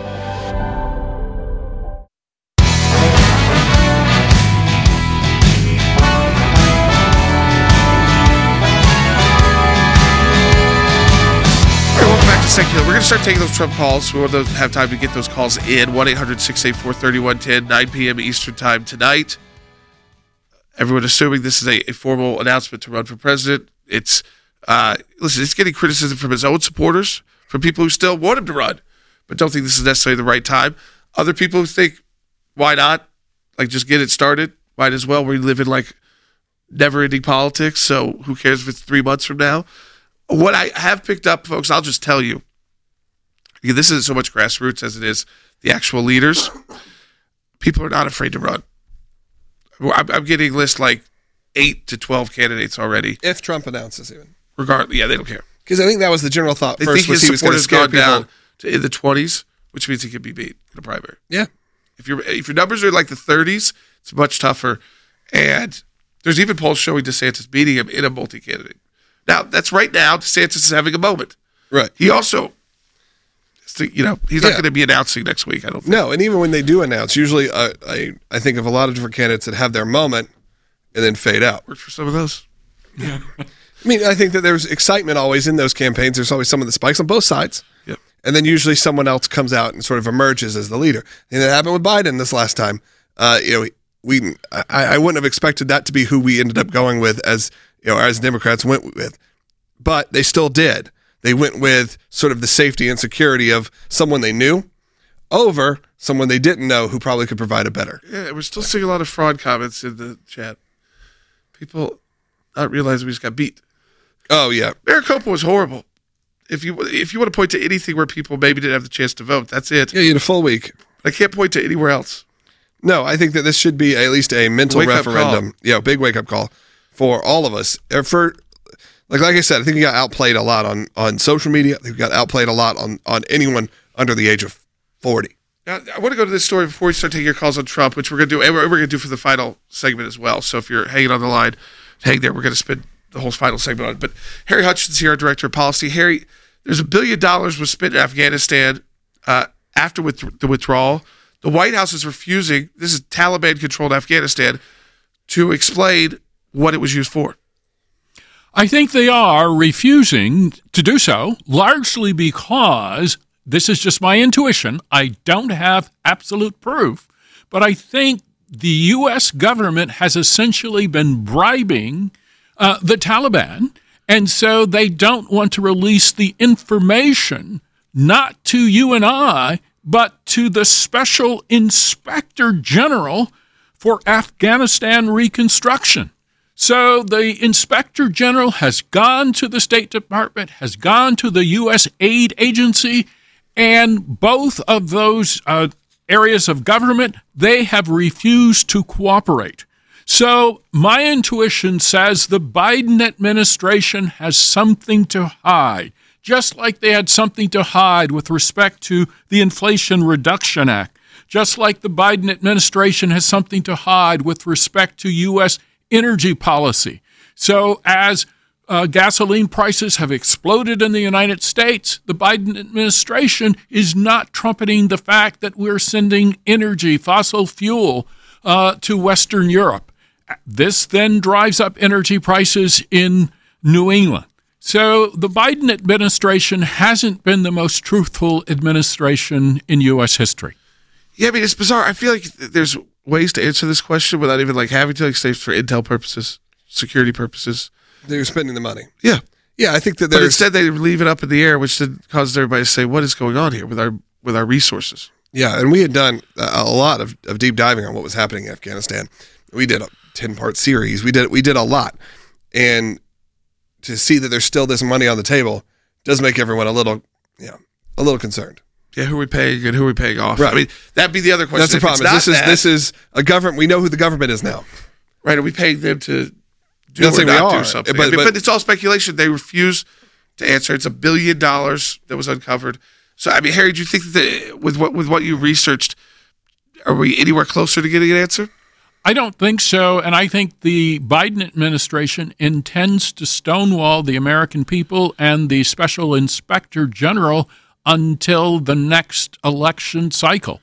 Secular. We're going to start taking those Trump calls. We want to have time to get those calls in. 1-800-684-3110, 9 p.m. Eastern Time tonight. Everyone assuming this is a formal announcement to run for president. It's listen, it's getting criticism from his own supporters, from people who still want him to run, but don't think this is necessarily the right time. Other people who think, why not? Like, just get it started. Might as well. We live in, like, never-ending politics, so who cares if it's 3 months from now? What I have picked up, folks, I'll just tell you. This isn't so much grassroots as it is the actual leaders. People are not afraid to run. I'm getting lists like 8 to 12 candidates already.
If Trump announces even.
Regardless, yeah, they don't care.
Because I think that was the general thought
They
first.
think his
he was
support
going to
has
scare
gone
people
down to in the 20s, which means he could be beat in a primary.
Yeah.
If your numbers are like the 30s, it's much tougher. And there's even polls showing DeSantis beating him in a multi-candidate. Now, that's right now. DeSantis is having a moment.
Right.
He also, he's not going to be announcing next week, I don't think.
No, and even when they do announce, usually I think of a lot of different candidates that have their moment and then fade out.
Worked for some of those.
Yeah. I mean, I think that there's excitement always in those campaigns. There's always someone that spikes on both sides.
Yep.
And then usually someone else comes out and sort of emerges as the leader. And it happened with Biden this last time. I wouldn't have expected that to be who we ended up going with as Democrats went with. But they still did. They went with sort of the safety and security of someone they knew over someone they didn't know who probably could provide a better.
Yeah, we're still seeing a lot of fraud comments in the chat. People not realizing we just got beat.
Oh, yeah.
Maricopa was horrible. If you want to point to anything where people maybe didn't have the chance to vote, that's it.
Yeah, you had a full week.
I can't point to anywhere else.
No, I think that this should be at least a mental referendum. Yeah, big wake-up call for all of us. Like I said, I think we got outplayed a lot on social media. I think we got outplayed a lot on anyone under the age of 40.
Now, I want to go to this story before we start taking your calls on Trump, which we're going to do. And we're going to do for the final segment as well. So if you're hanging on the line, hang there. We're going to spend the whole final segment on it. But Harry Hutchison's here, our Director of Policy. Harry, there's $1 billion was spent in Afghanistan after the withdrawal. The White House is refusing, this is Taliban-controlled Afghanistan, to explain what it was used for.
I think they are refusing to do so, largely because, this is just my intuition, I don't have absolute proof, but I think the U.S. government has essentially been bribing the Taliban, and so they don't want to release the information, not to you and I, but to the Special Inspector General for Afghanistan Reconstruction. So the Inspector General has gone to the State Department, has gone to the U.S. aid agency, and both of those areas of government, they have refused to cooperate. So my intuition says the Biden administration has something to hide, just like they had something to hide with respect to the Inflation Reduction Act, just like the Biden administration has something to hide with respect to U.S. energy policy. So as gasoline prices have exploded in the United States, the Biden administration is not trumpeting the fact that we're sending energy, fossil fuel, to Western Europe. This then drives up energy prices in New England. So the Biden administration hasn't been the most truthful administration in U.S. history.
Yeah, I mean, it's bizarre. I feel like there's ways to answer this question without even having to, say, for intel purposes, security purposes.
They're spending the money.
Yeah.
Yeah, I think that
But instead they leave it up in the air, which then causes everybody to say, what is going on here with our resources?
Yeah, and we had done a lot of deep diving on what was happening in Afghanistan. We did a 10-part series. We did a lot. And to see that there's still this money on the table does make everyone a little concerned.
Yeah, who are we paying and who are we paying off?
Right.
I mean, that'd be the other question.
That's the problem. This is a government. We know who the government is now.
Right, are we paying them to do
Not
or
saying we
not
are,
do something?
but
it's all speculation. They refuse to answer. It's $1 billion that was uncovered. So, I mean, Harry, do you think that with what you researched, are we anywhere closer to getting an answer?
I don't think so, and I think the Biden administration intends to stonewall the American people and the Special Inspector General until the next election cycle.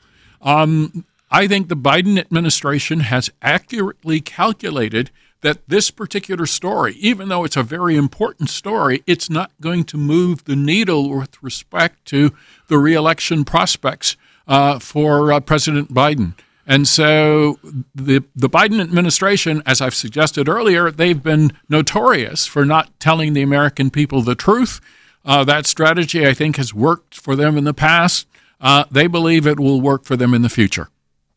I think the Biden administration has accurately calculated that this particular story, even though it's a very important story, it's not going to move the needle with respect to the reelection prospects for President Biden. And so the Biden administration, as I've suggested earlier, they've been notorious for not telling the American people the truth. That strategy, I think, has worked for them in the past. They believe it will work for them in the future.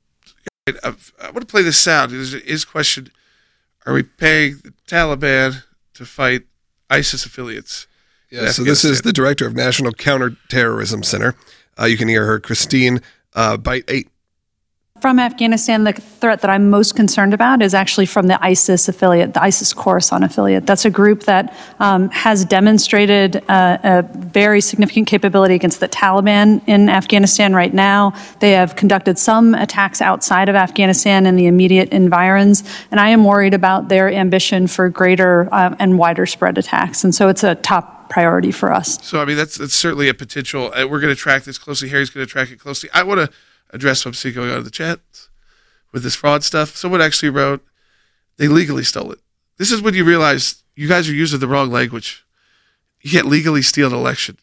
I want to play this sound. His question, are we paying the Taliban to fight ISIS affiliates?
Yeah, so this is the director of National Counterterrorism Center. You can hear her, Christine Bite 8.
From Afghanistan, the threat that I'm most concerned about is actually from the ISIS affiliate, the ISIS Khorasan affiliate. That's a group that has demonstrated a very significant capability against the Taliban in Afghanistan right now. They have conducted some attacks outside of Afghanistan in the immediate environs, and I am worried about their ambition for greater and wider spread attacks. And so it's a top priority for us.
So, I mean, that's certainly a potential. We're going to track this closely. Harry's going to track it closely. I want to address what I'm seeing going on in the chat with this fraud stuff. Someone actually wrote, they legally stole it. This is when you realize you guys are using the wrong language. You can't legally steal an election.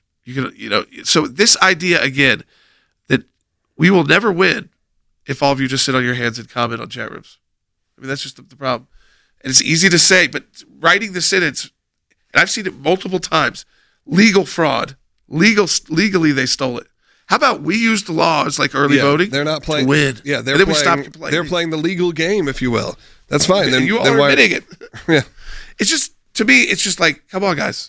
So this idea, again, that we will never win if all of you just sit on your hands and comment on chat rooms. I mean, that's just the problem. And it's easy to say, but writing the sentence, and I've seen it multiple times, legal fraud, legally they stole it. How about we use the law as like early voting?
They're not playing
to win.
Yeah,
and then we stop complaining.
They're playing the legal game, if you will. That's fine.
And you are admitting it.
Yeah.
It's just, to me, it's just like, come on, guys.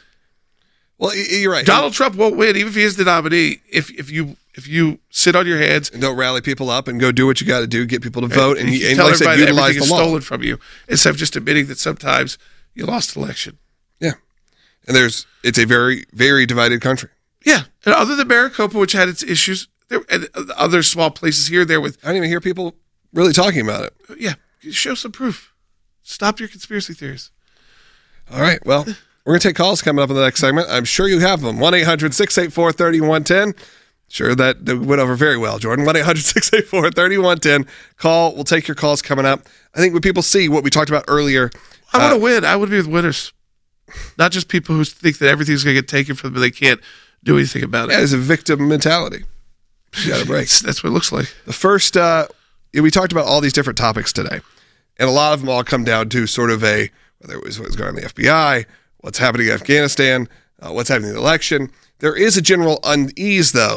Well, you're right.
Donald Trump won't win, even if he is the nominee, if you sit on your hands
and don't rally people up and go do what you got to do, get people to vote, and
tell
like I said, utilize
everything
the
is
law.
stolen from you, instead of just admitting that sometimes you lost an election.
Yeah, and it's a very, very divided country.
Yeah, and other than Maricopa, which had its issues, and other small places here and there with...
I don't even hear people really talking about it.
Yeah, show some proof. Stop your conspiracy theories.
All right, well, we're going to take calls coming up in the next segment. I'm sure you have them. 1-800-684-3110. Sure, that went over very well, Jordan. 1-800-684-3110. Call. We'll take your calls coming up. I think when people see what we talked about earlier...
I want to win. I would be with winners. Not just people who think that everything's going to get taken from them, but they can't do anything about it.
Yeah, it's a victim mentality. You got to break.
That's what it looks like.
The first, we talked about all these different topics today, and a lot of them all come down to sort of whether it was what's going on in the FBI, what's happening in Afghanistan, what's happening in the election. There is a general unease, though,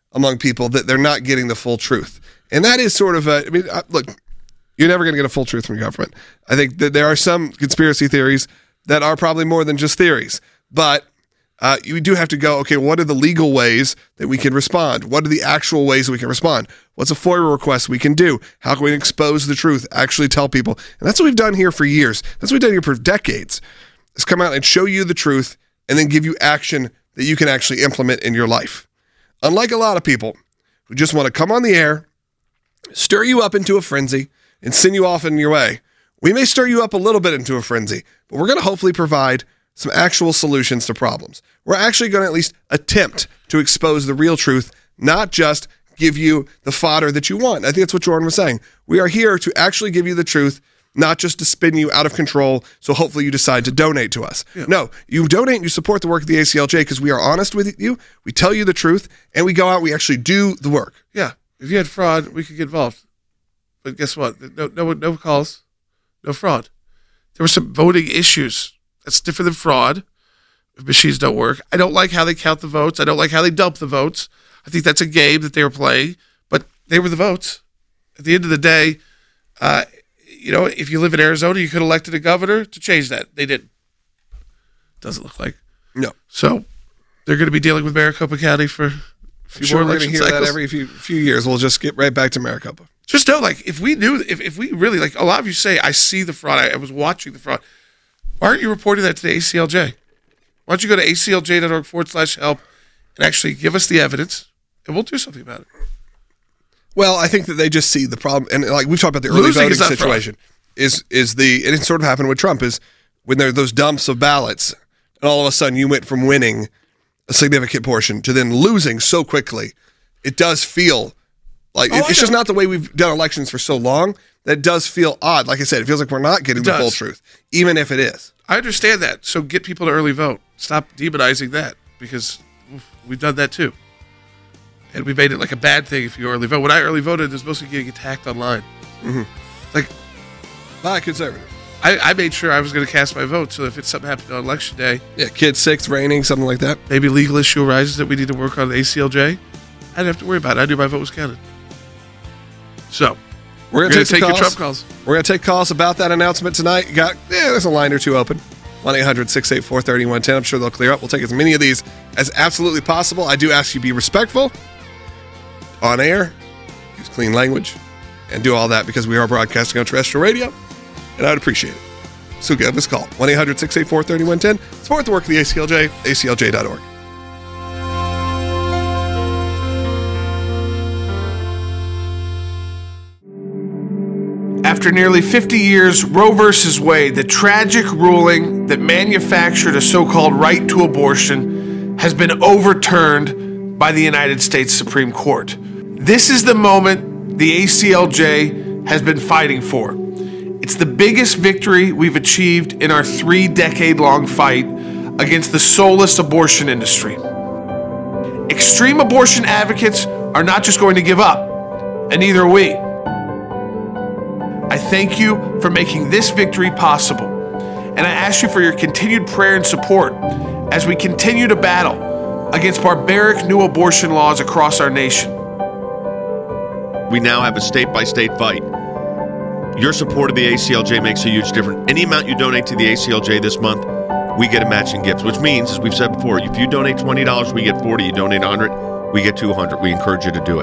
among people that they're not getting the full truth. And that is sort of look, you're never going to get a full truth from government. I think that there are some conspiracy theories that are probably more than just theories. But you do have to go, okay, what are the legal ways that we can respond? What are the actual ways that we can respond? What's a FOIA request we can do? How can we expose the truth, actually tell people? And that's what we've done here for years. That's what we've done here for decades, is come out and show you the truth and then give you action that you can actually implement in your life. Unlike a lot of people who just want to come on the air, stir you up into a frenzy, and send you off in your way. We may stir you up a little bit into a frenzy, but we're going to hopefully provide some actual solutions to problems. We're actually going to at least attempt to expose the real truth, not just give you the fodder that you want. I think that's what Jordan was saying. We are here to actually give you the truth, not just to spin you out of control, so hopefully you decide to donate to us. Yeah. No, you donate and you support the work of the ACLJ because we are honest with you, we tell you the truth, and we go out, we actually do the work.
Yeah, if you had fraud, we could get involved. But guess what? No calls, no fraud. There were some voting issues. That's different than fraud. If machines don't work. I don't like how they count the votes. I don't like how they dump the votes. I think that's a game that they were playing, but they were the votes. At the end of the day, if you live in Arizona, you could have elected a governor to change that. They didn't. Doesn't look like.
No.
So they're going to be dealing with Maricopa County for a few more election cycles.
That every few years. We'll just get right back to Maricopa.
Just know, if we knew, if we really, a lot of you say, I see the fraud, I was watching the fraud. Why aren't you reporting that to the ACLJ? Why don't you go to aclj.org/help and actually give us the evidence, and we'll do something about it.
Well, I think that they just see the problem, and we've talked about the early voting situation, and it sort of happened with Trump, is when there are those dumps of ballots, and all of a sudden you went from winning a significant portion to then losing so quickly. It does feel like it's just not the way we've done elections for so long. That does feel odd. Like I said, it feels like we're not getting the full truth, even if it is.
I understand that. So get people to early vote. Stop demonizing that, because we've done that too. And we made it like a bad thing if you early vote. When I early voted, it was mostly getting attacked online.
Mm-hmm. By a conservative.
I made sure I was going to cast my vote, so if it's something happened on election day.
Yeah, kids sick, raining, something like that.
Maybe legal issue arises that we need to work on the ACLJ. I didn't have to worry about it. I knew my vote was counted. So,
we're going to take
your Trump calls.
We're going to take calls about that announcement tonight. There's a line or two open. 1-800-684-3110. I'm sure they'll clear up. We'll take as many of these as absolutely possible. I do ask you to be respectful on air, use clean language, and do all that because we are broadcasting on terrestrial radio, and I would appreciate it. So give us a call. 1-800-684-3110. Support the work of the ACLJ, aclj.org.
After nearly 50 years, Roe v. Wade, the tragic ruling that manufactured a so-called right to abortion, has been overturned by the United States Supreme Court. This is the moment the ACLJ has been fighting for. It's the biggest victory we've achieved in our 3-decade-long fight against the soulless abortion industry. Extreme abortion advocates are not just going to give up, and neither are we. I thank you for making this victory possible, and I ask you for your continued prayer and support as we continue to battle against barbaric new abortion laws across our nation.
We now have a state-by-state fight. Your support of the ACLJ makes a huge difference. Any amount you donate to the ACLJ this month, we get a matching gift, which means, as we've said before, if you donate $20, we get $40. You donate $100, we get $200. We encourage you to do it.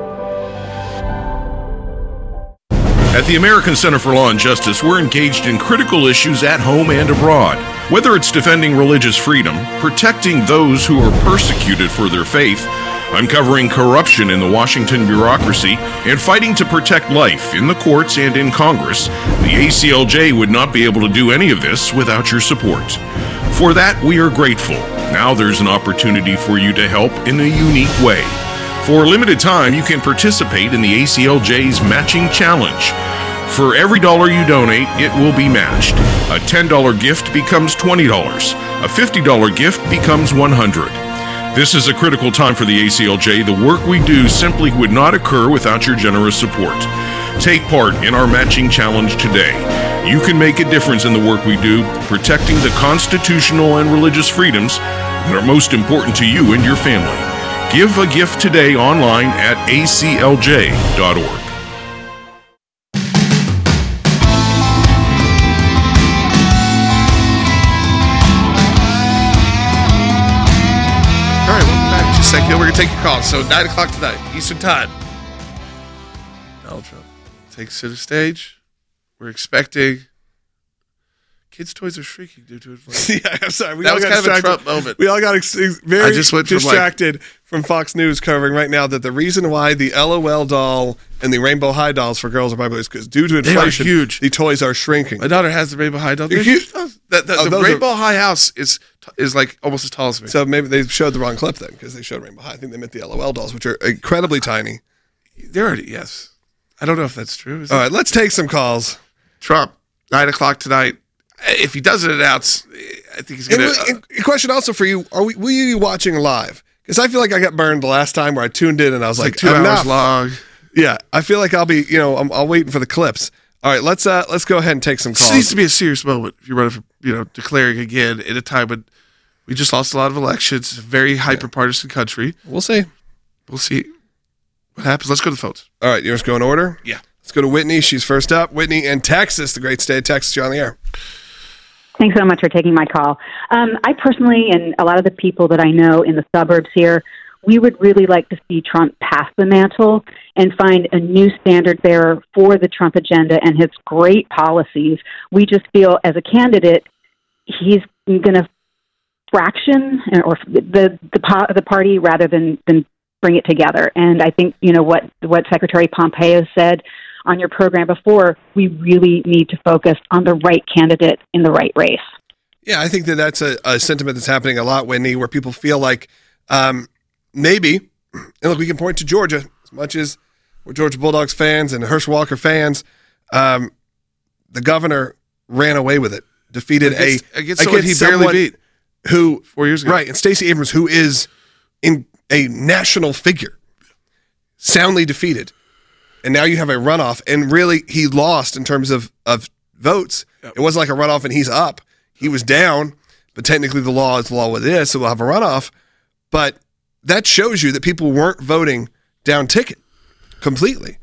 At the American Center for Law and Justice, we're engaged in critical issues at home and abroad. Whether it's defending religious freedom, protecting those who are persecuted for their faith, uncovering corruption in the Washington bureaucracy, and fighting to protect life in the courts and in Congress, the ACLJ would not be able to do any of this without your support. For that, we are grateful. Now there's an opportunity for you to help in a unique way. For a limited time, you can participate in the ACLJ's Matching Challenge. For every dollar you donate, it will be matched. A $10 gift becomes $20. A $50 gift becomes $100. This is a critical time for the ACLJ. The work we do simply would not occur without your generous support. Take part in our Matching Challenge today. You can make a difference in the work we do, protecting the constitutional and religious freedoms that are most important to you and your family. Give a gift today online at aclj.org.
All right, welcome back to Secular. We're going to take your calls. So 9 o'clock tonight, Eastern Time. Donald Trump takes to the stage. We're expecting... Kids' toys are shrinking due to inflation.
Yeah, I'm sorry.
That was kind of a Trump moment.
We all got very
I just went from
distracted from Fox News covering right now that the reason why the LOL doll and the Rainbow High dolls for girls are popular is because due to inflation,
huge.
The toys are shrinking.
My daughter has the Rainbow High doll.
They're huge.
The Rainbow High house is like almost as tall as me.
So maybe they showed the wrong clip then because they showed Rainbow High. I think they meant the LOL dolls, which are incredibly tiny.
They're already, yes. I don't know if that's true.
All right, let's take some calls.
Trump, 9 o'clock tonight. If he doesn't announce, I think he's going to...
A question also for you, will you be watching live? Because I feel like I got burned the last time where I tuned in and I was like
2 hours long.
Yeah, I feel like I'll be, I'm waiting for the clips. All right, let's go ahead and take some calls.
This needs to be a serious moment if you're running for, declaring again in a time when we just lost a lot of elections. It's a very hyper-partisan country.
We'll see.
We'll see what happens. Let's go to the phones.
All right, yours go in order?
Yeah.
Let's go to Whitney. She's first up. Whitney in Texas, the great state of Texas. You're on the air.
Thanks so much for taking my call. I personally, and a lot of the people that I know in the suburbs here, we would really like to see Trump pass the mantle and find a new standard bearer for the Trump agenda and his great policies. We just feel as a candidate, he's going to fraction or the party rather than bring it together. And I think, what Secretary Pompeo said on your program before, we really need to focus on the right candidate in the right race.
Yeah, I think that's a sentiment that's happening a lot, Whitney, where people feel like maybe, and look, we can point to Georgia as much as we're Georgia Bulldogs fans and Herschel Walker fans. The governor ran away with it, defeated
against someone he barely beat,
who
4 years ago,
right? And Stacey Abrams, who is in a national figure, soundly defeated. And now you have a runoff, and really he lost in terms of votes. Yep. It wasn't like a runoff and he's up. He was down, but technically the law is the law with it is, so we'll have a runoff. But that shows you that people weren't voting down ticket completely.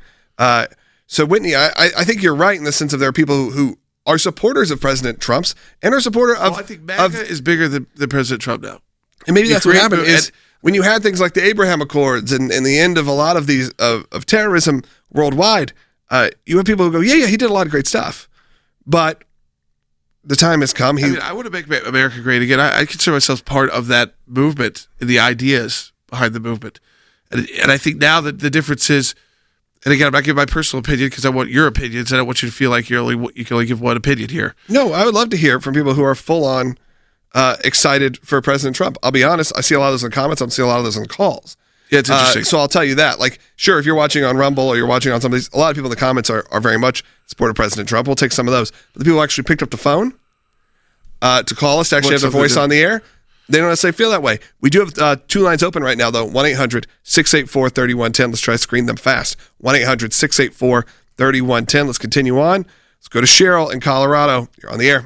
So Whitney, I think you're right in the sense of there are people who are supporters of President Trump's and are supporter of...
I think MAGA is bigger than President Trump now.
And maybe that's what happened is when you had things like the Abraham Accords and the end of a lot of these of terrorism worldwide, you have people who go, yeah, he did a lot of great stuff, but the time has come.
I want to make America great again. I consider myself part of that movement and the ideas behind the movement, and I think now that the difference is, and again, I'm not giving my personal opinion because I want your opinions. And I don't want you to feel like you can only give one opinion here.
No, I would love to hear from people who are full on excited for President Trump. I'll be honest, I see a lot of those in the comments. I see a lot of those in the calls.
Yeah, it's interesting.
So I'll tell you that. Like, sure, if you're watching on Rumble or you're watching on some of these, a lot of people in the comments are very much support of President Trump. We'll take some of those. But the people who actually picked up the phone to call us, to actually have their voice on the air, they don't necessarily feel that way. We do have 2 lines open right now, though. 1-800-684-3110. Let's try to screen them fast. 1-800-684-3110. Let's continue on. Let's go to Cheryl in Colorado. You're on the air.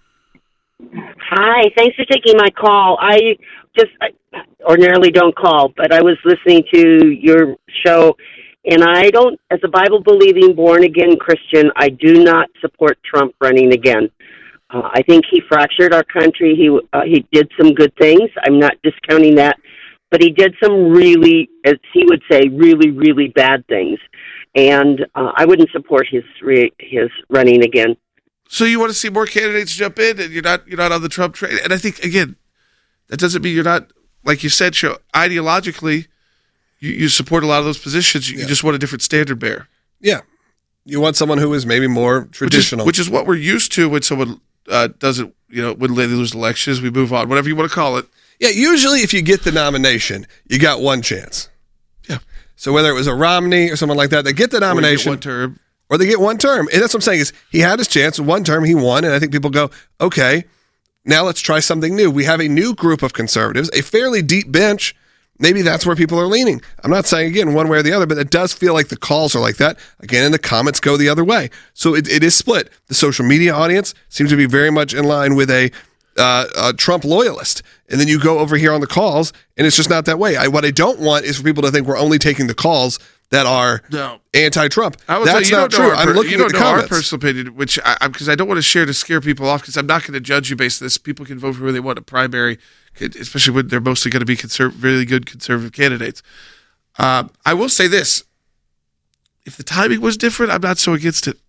Hi, thanks for taking my call. I ordinarily don't call, but I was listening to your show, and I don't, as a Bible-believing, born-again Christian, I do not support Trump running again. I think he fractured our country. He did some good things. I'm not discounting that, but he did some really, as he would say, really, really bad things, and I wouldn't support his running again.
So you want to see more candidates jump in, and you're not on the Trump train. And I think, again, that doesn't mean you're not, like you said, ideologically, you support a lot of those positions. You just want a different standard bearer.
Yeah. You want someone who is maybe more traditional.
Which is what we're used to when someone doesn't, when they lose elections, we move on, whatever you want to call it.
Yeah, usually if you get the nomination, you got one chance.
Yeah.
So whether it was a Romney or someone like that, they get the nomination.
Or they
get one term. And that's what I'm saying is he had his chance. One term, he won. And I think people go, okay, now let's try something new. We have a new group of conservatives, a fairly deep bench. Maybe that's where people are leaning. I'm not saying, again, one way or the other, but it does feel like the calls are like that. Again, and the comments go the other way. So it is split. The social media audience seems to be very much in line with a Trump loyalist. And then you go over here on the calls, and it's just not that way. What I don't want is for people to think we're only taking the calls that are anti-Trump. That's not true. I'm looking at the comments.
Our personal opinion, which because I don't want to share to scare people off, because I'm not going to judge you based on this. People can vote for who they want in a primary, especially when they're mostly going to be really good conservative candidates. I will say this. If the timing was different, I'm not so against it.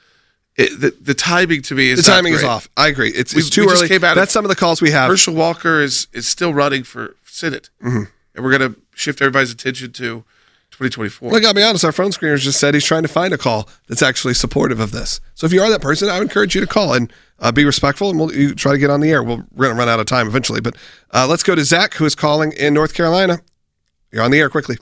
The timing to me is
the timing is off. I agree. It's too early. That's some of the calls we have.
Herschel Walker is still running for Senate, and we're going to shift everybody's attention to 2024.
Look, I'll be honest. Our phone screeners just said he's trying to find a call that's actually supportive of this. So if you are that person, I would encourage you to call and be respectful, and we'll try to get on the air. We're going to run out of time eventually, but let's go to Zach, who is calling in North Carolina. You're on the air quickly.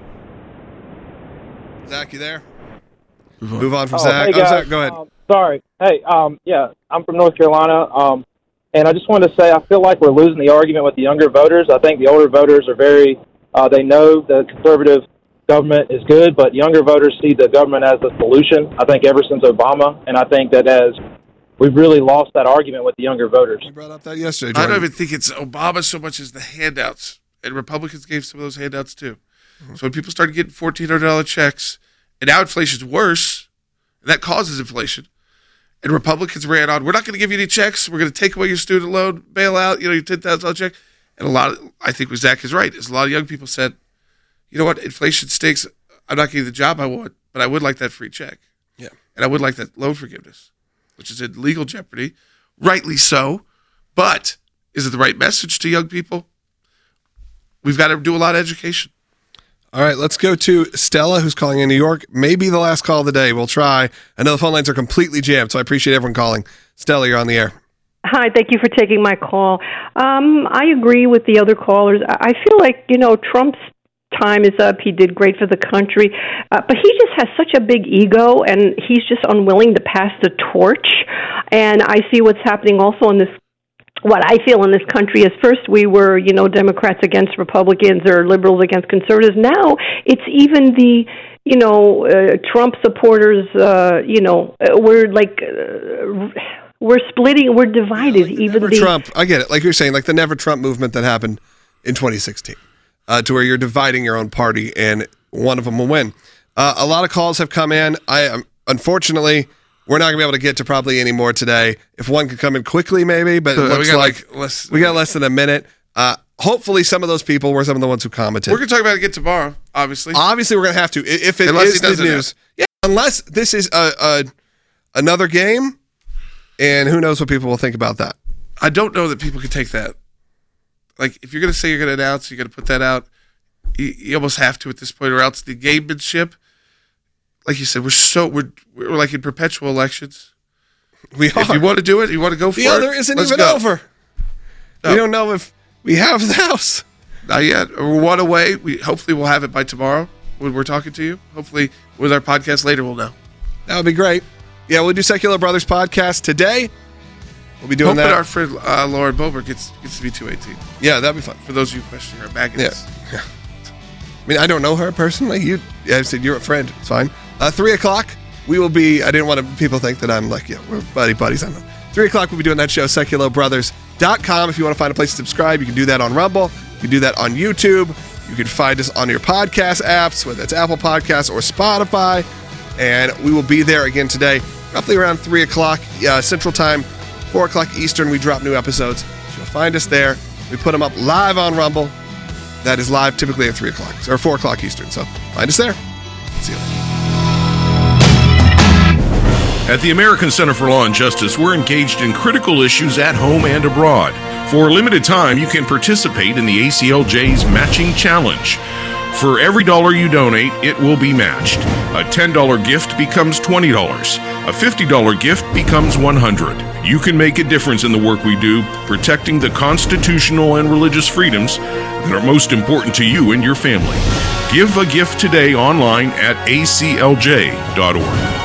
Zach, you there? Move on from Zach.
Hey guys,
Zach, go ahead.
Sorry. Hey, yeah, I'm from North Carolina, and I just wanted to say I feel like we're losing the argument with the younger voters. I think the older voters are they know the conservative government is good, but younger voters see the government as a solution, I think, ever since Obama, and I think that we've really lost that argument with the younger voters.
You brought up that yesterday,
Jordan.
Jordan.
I don't even think it's Obama so much as the handouts, and Republicans gave some of those handouts too. So when people started getting $1,400 checks, and now inflation's worse, and that causes inflation, and Republicans ran on, we're not going to give you any checks, we're going to take away your student loan bailout, your $10,000 check. And I think Zach is right, is a lot of young people said, you know what, inflation stinks, I'm not getting the job I want, but I would like that free check.
Yeah.
And I would like that loan forgiveness, which is in legal jeopardy, rightly so, but is it the right message to young people? We've got to do a lot of education.
All right, let's go to Stella, who's calling in New York. Maybe the last call of the day. We'll try. I know the phone lines are completely jammed, so I appreciate everyone calling. Stella, you're on the air.
Hi, thank you for taking my call. I agree with the other callers. I feel like, Trump's time is up. He did great for the country, but he just has such a big ego, and he's just unwilling to pass the torch. And I see what's happening also in this. What I feel in this country is first we were, Democrats against Republicans or liberals against conservatives. Now it's even the, Trump supporters, we're splitting, we're divided. Even the
Trump, I get it. Like you're saying, like the Never Trump movement that happened in 2016, to where you're dividing your own party and one of them will win. A lot of calls have come in. Unfortunately, we're not going to be able to get to probably any more today. If one could come in quickly, maybe, but it looks we got less than a minute. Hopefully some of those people were some of the ones who commented.
We're going to talk about it again tomorrow, obviously.
Obviously, we're going to have to. If it
unless
is the news. Yeah, unless this is another game, and who knows what people will think about that.
I don't know that people can take that. Like, if you're going to say you're going to announce, you're going to put that out, you almost have to at this point, or else the gamemanship. Like you said, we're like in perpetual elections.
We are.
If you want to do it, you want to go for it.
The other isn't even over. No. We don't know if we have the House.
Not yet. We're one away. Hopefully we'll have it by tomorrow when we're talking to you. Hopefully with our podcast later we'll know.
That would be great. Yeah, we'll do Secular Brothers podcast today. We'll be doing that.
Our friend Lauren Boebert gets to be 218.
Yeah, that'd be fun.
For those of you questioning her back.
Yeah. I mean, I don't know her personally. I said you're a friend. It's fine. 3 o'clock, we will be, I didn't want people think that I'm like, we're buddies. I don't know. 3 o'clock, we'll be doing that show, secularbrothers.com. If you want to find a place to subscribe, you can do that on Rumble. You can do that on YouTube. You can find us on your podcast apps, whether it's Apple Podcasts or Spotify. And we will be there again today, roughly around 3 o'clock Central Time, 4 o'clock Eastern. We drop new episodes. So you'll find us there. We put them up live on Rumble. That is live typically at 3 o'clock or 4 o'clock Eastern. So find us there. See you later.
At the American Center for Law and Justice, we're engaged in critical issues at home and abroad. For a limited time, you can participate in the ACLJ's Matching Challenge. For every dollar you donate, it will be matched. A $10 gift becomes $20. A $50 gift becomes $100. You can make a difference in the work we do, protecting the constitutional and religious freedoms that are most important to you and your family. Give a gift today online at aclj.org.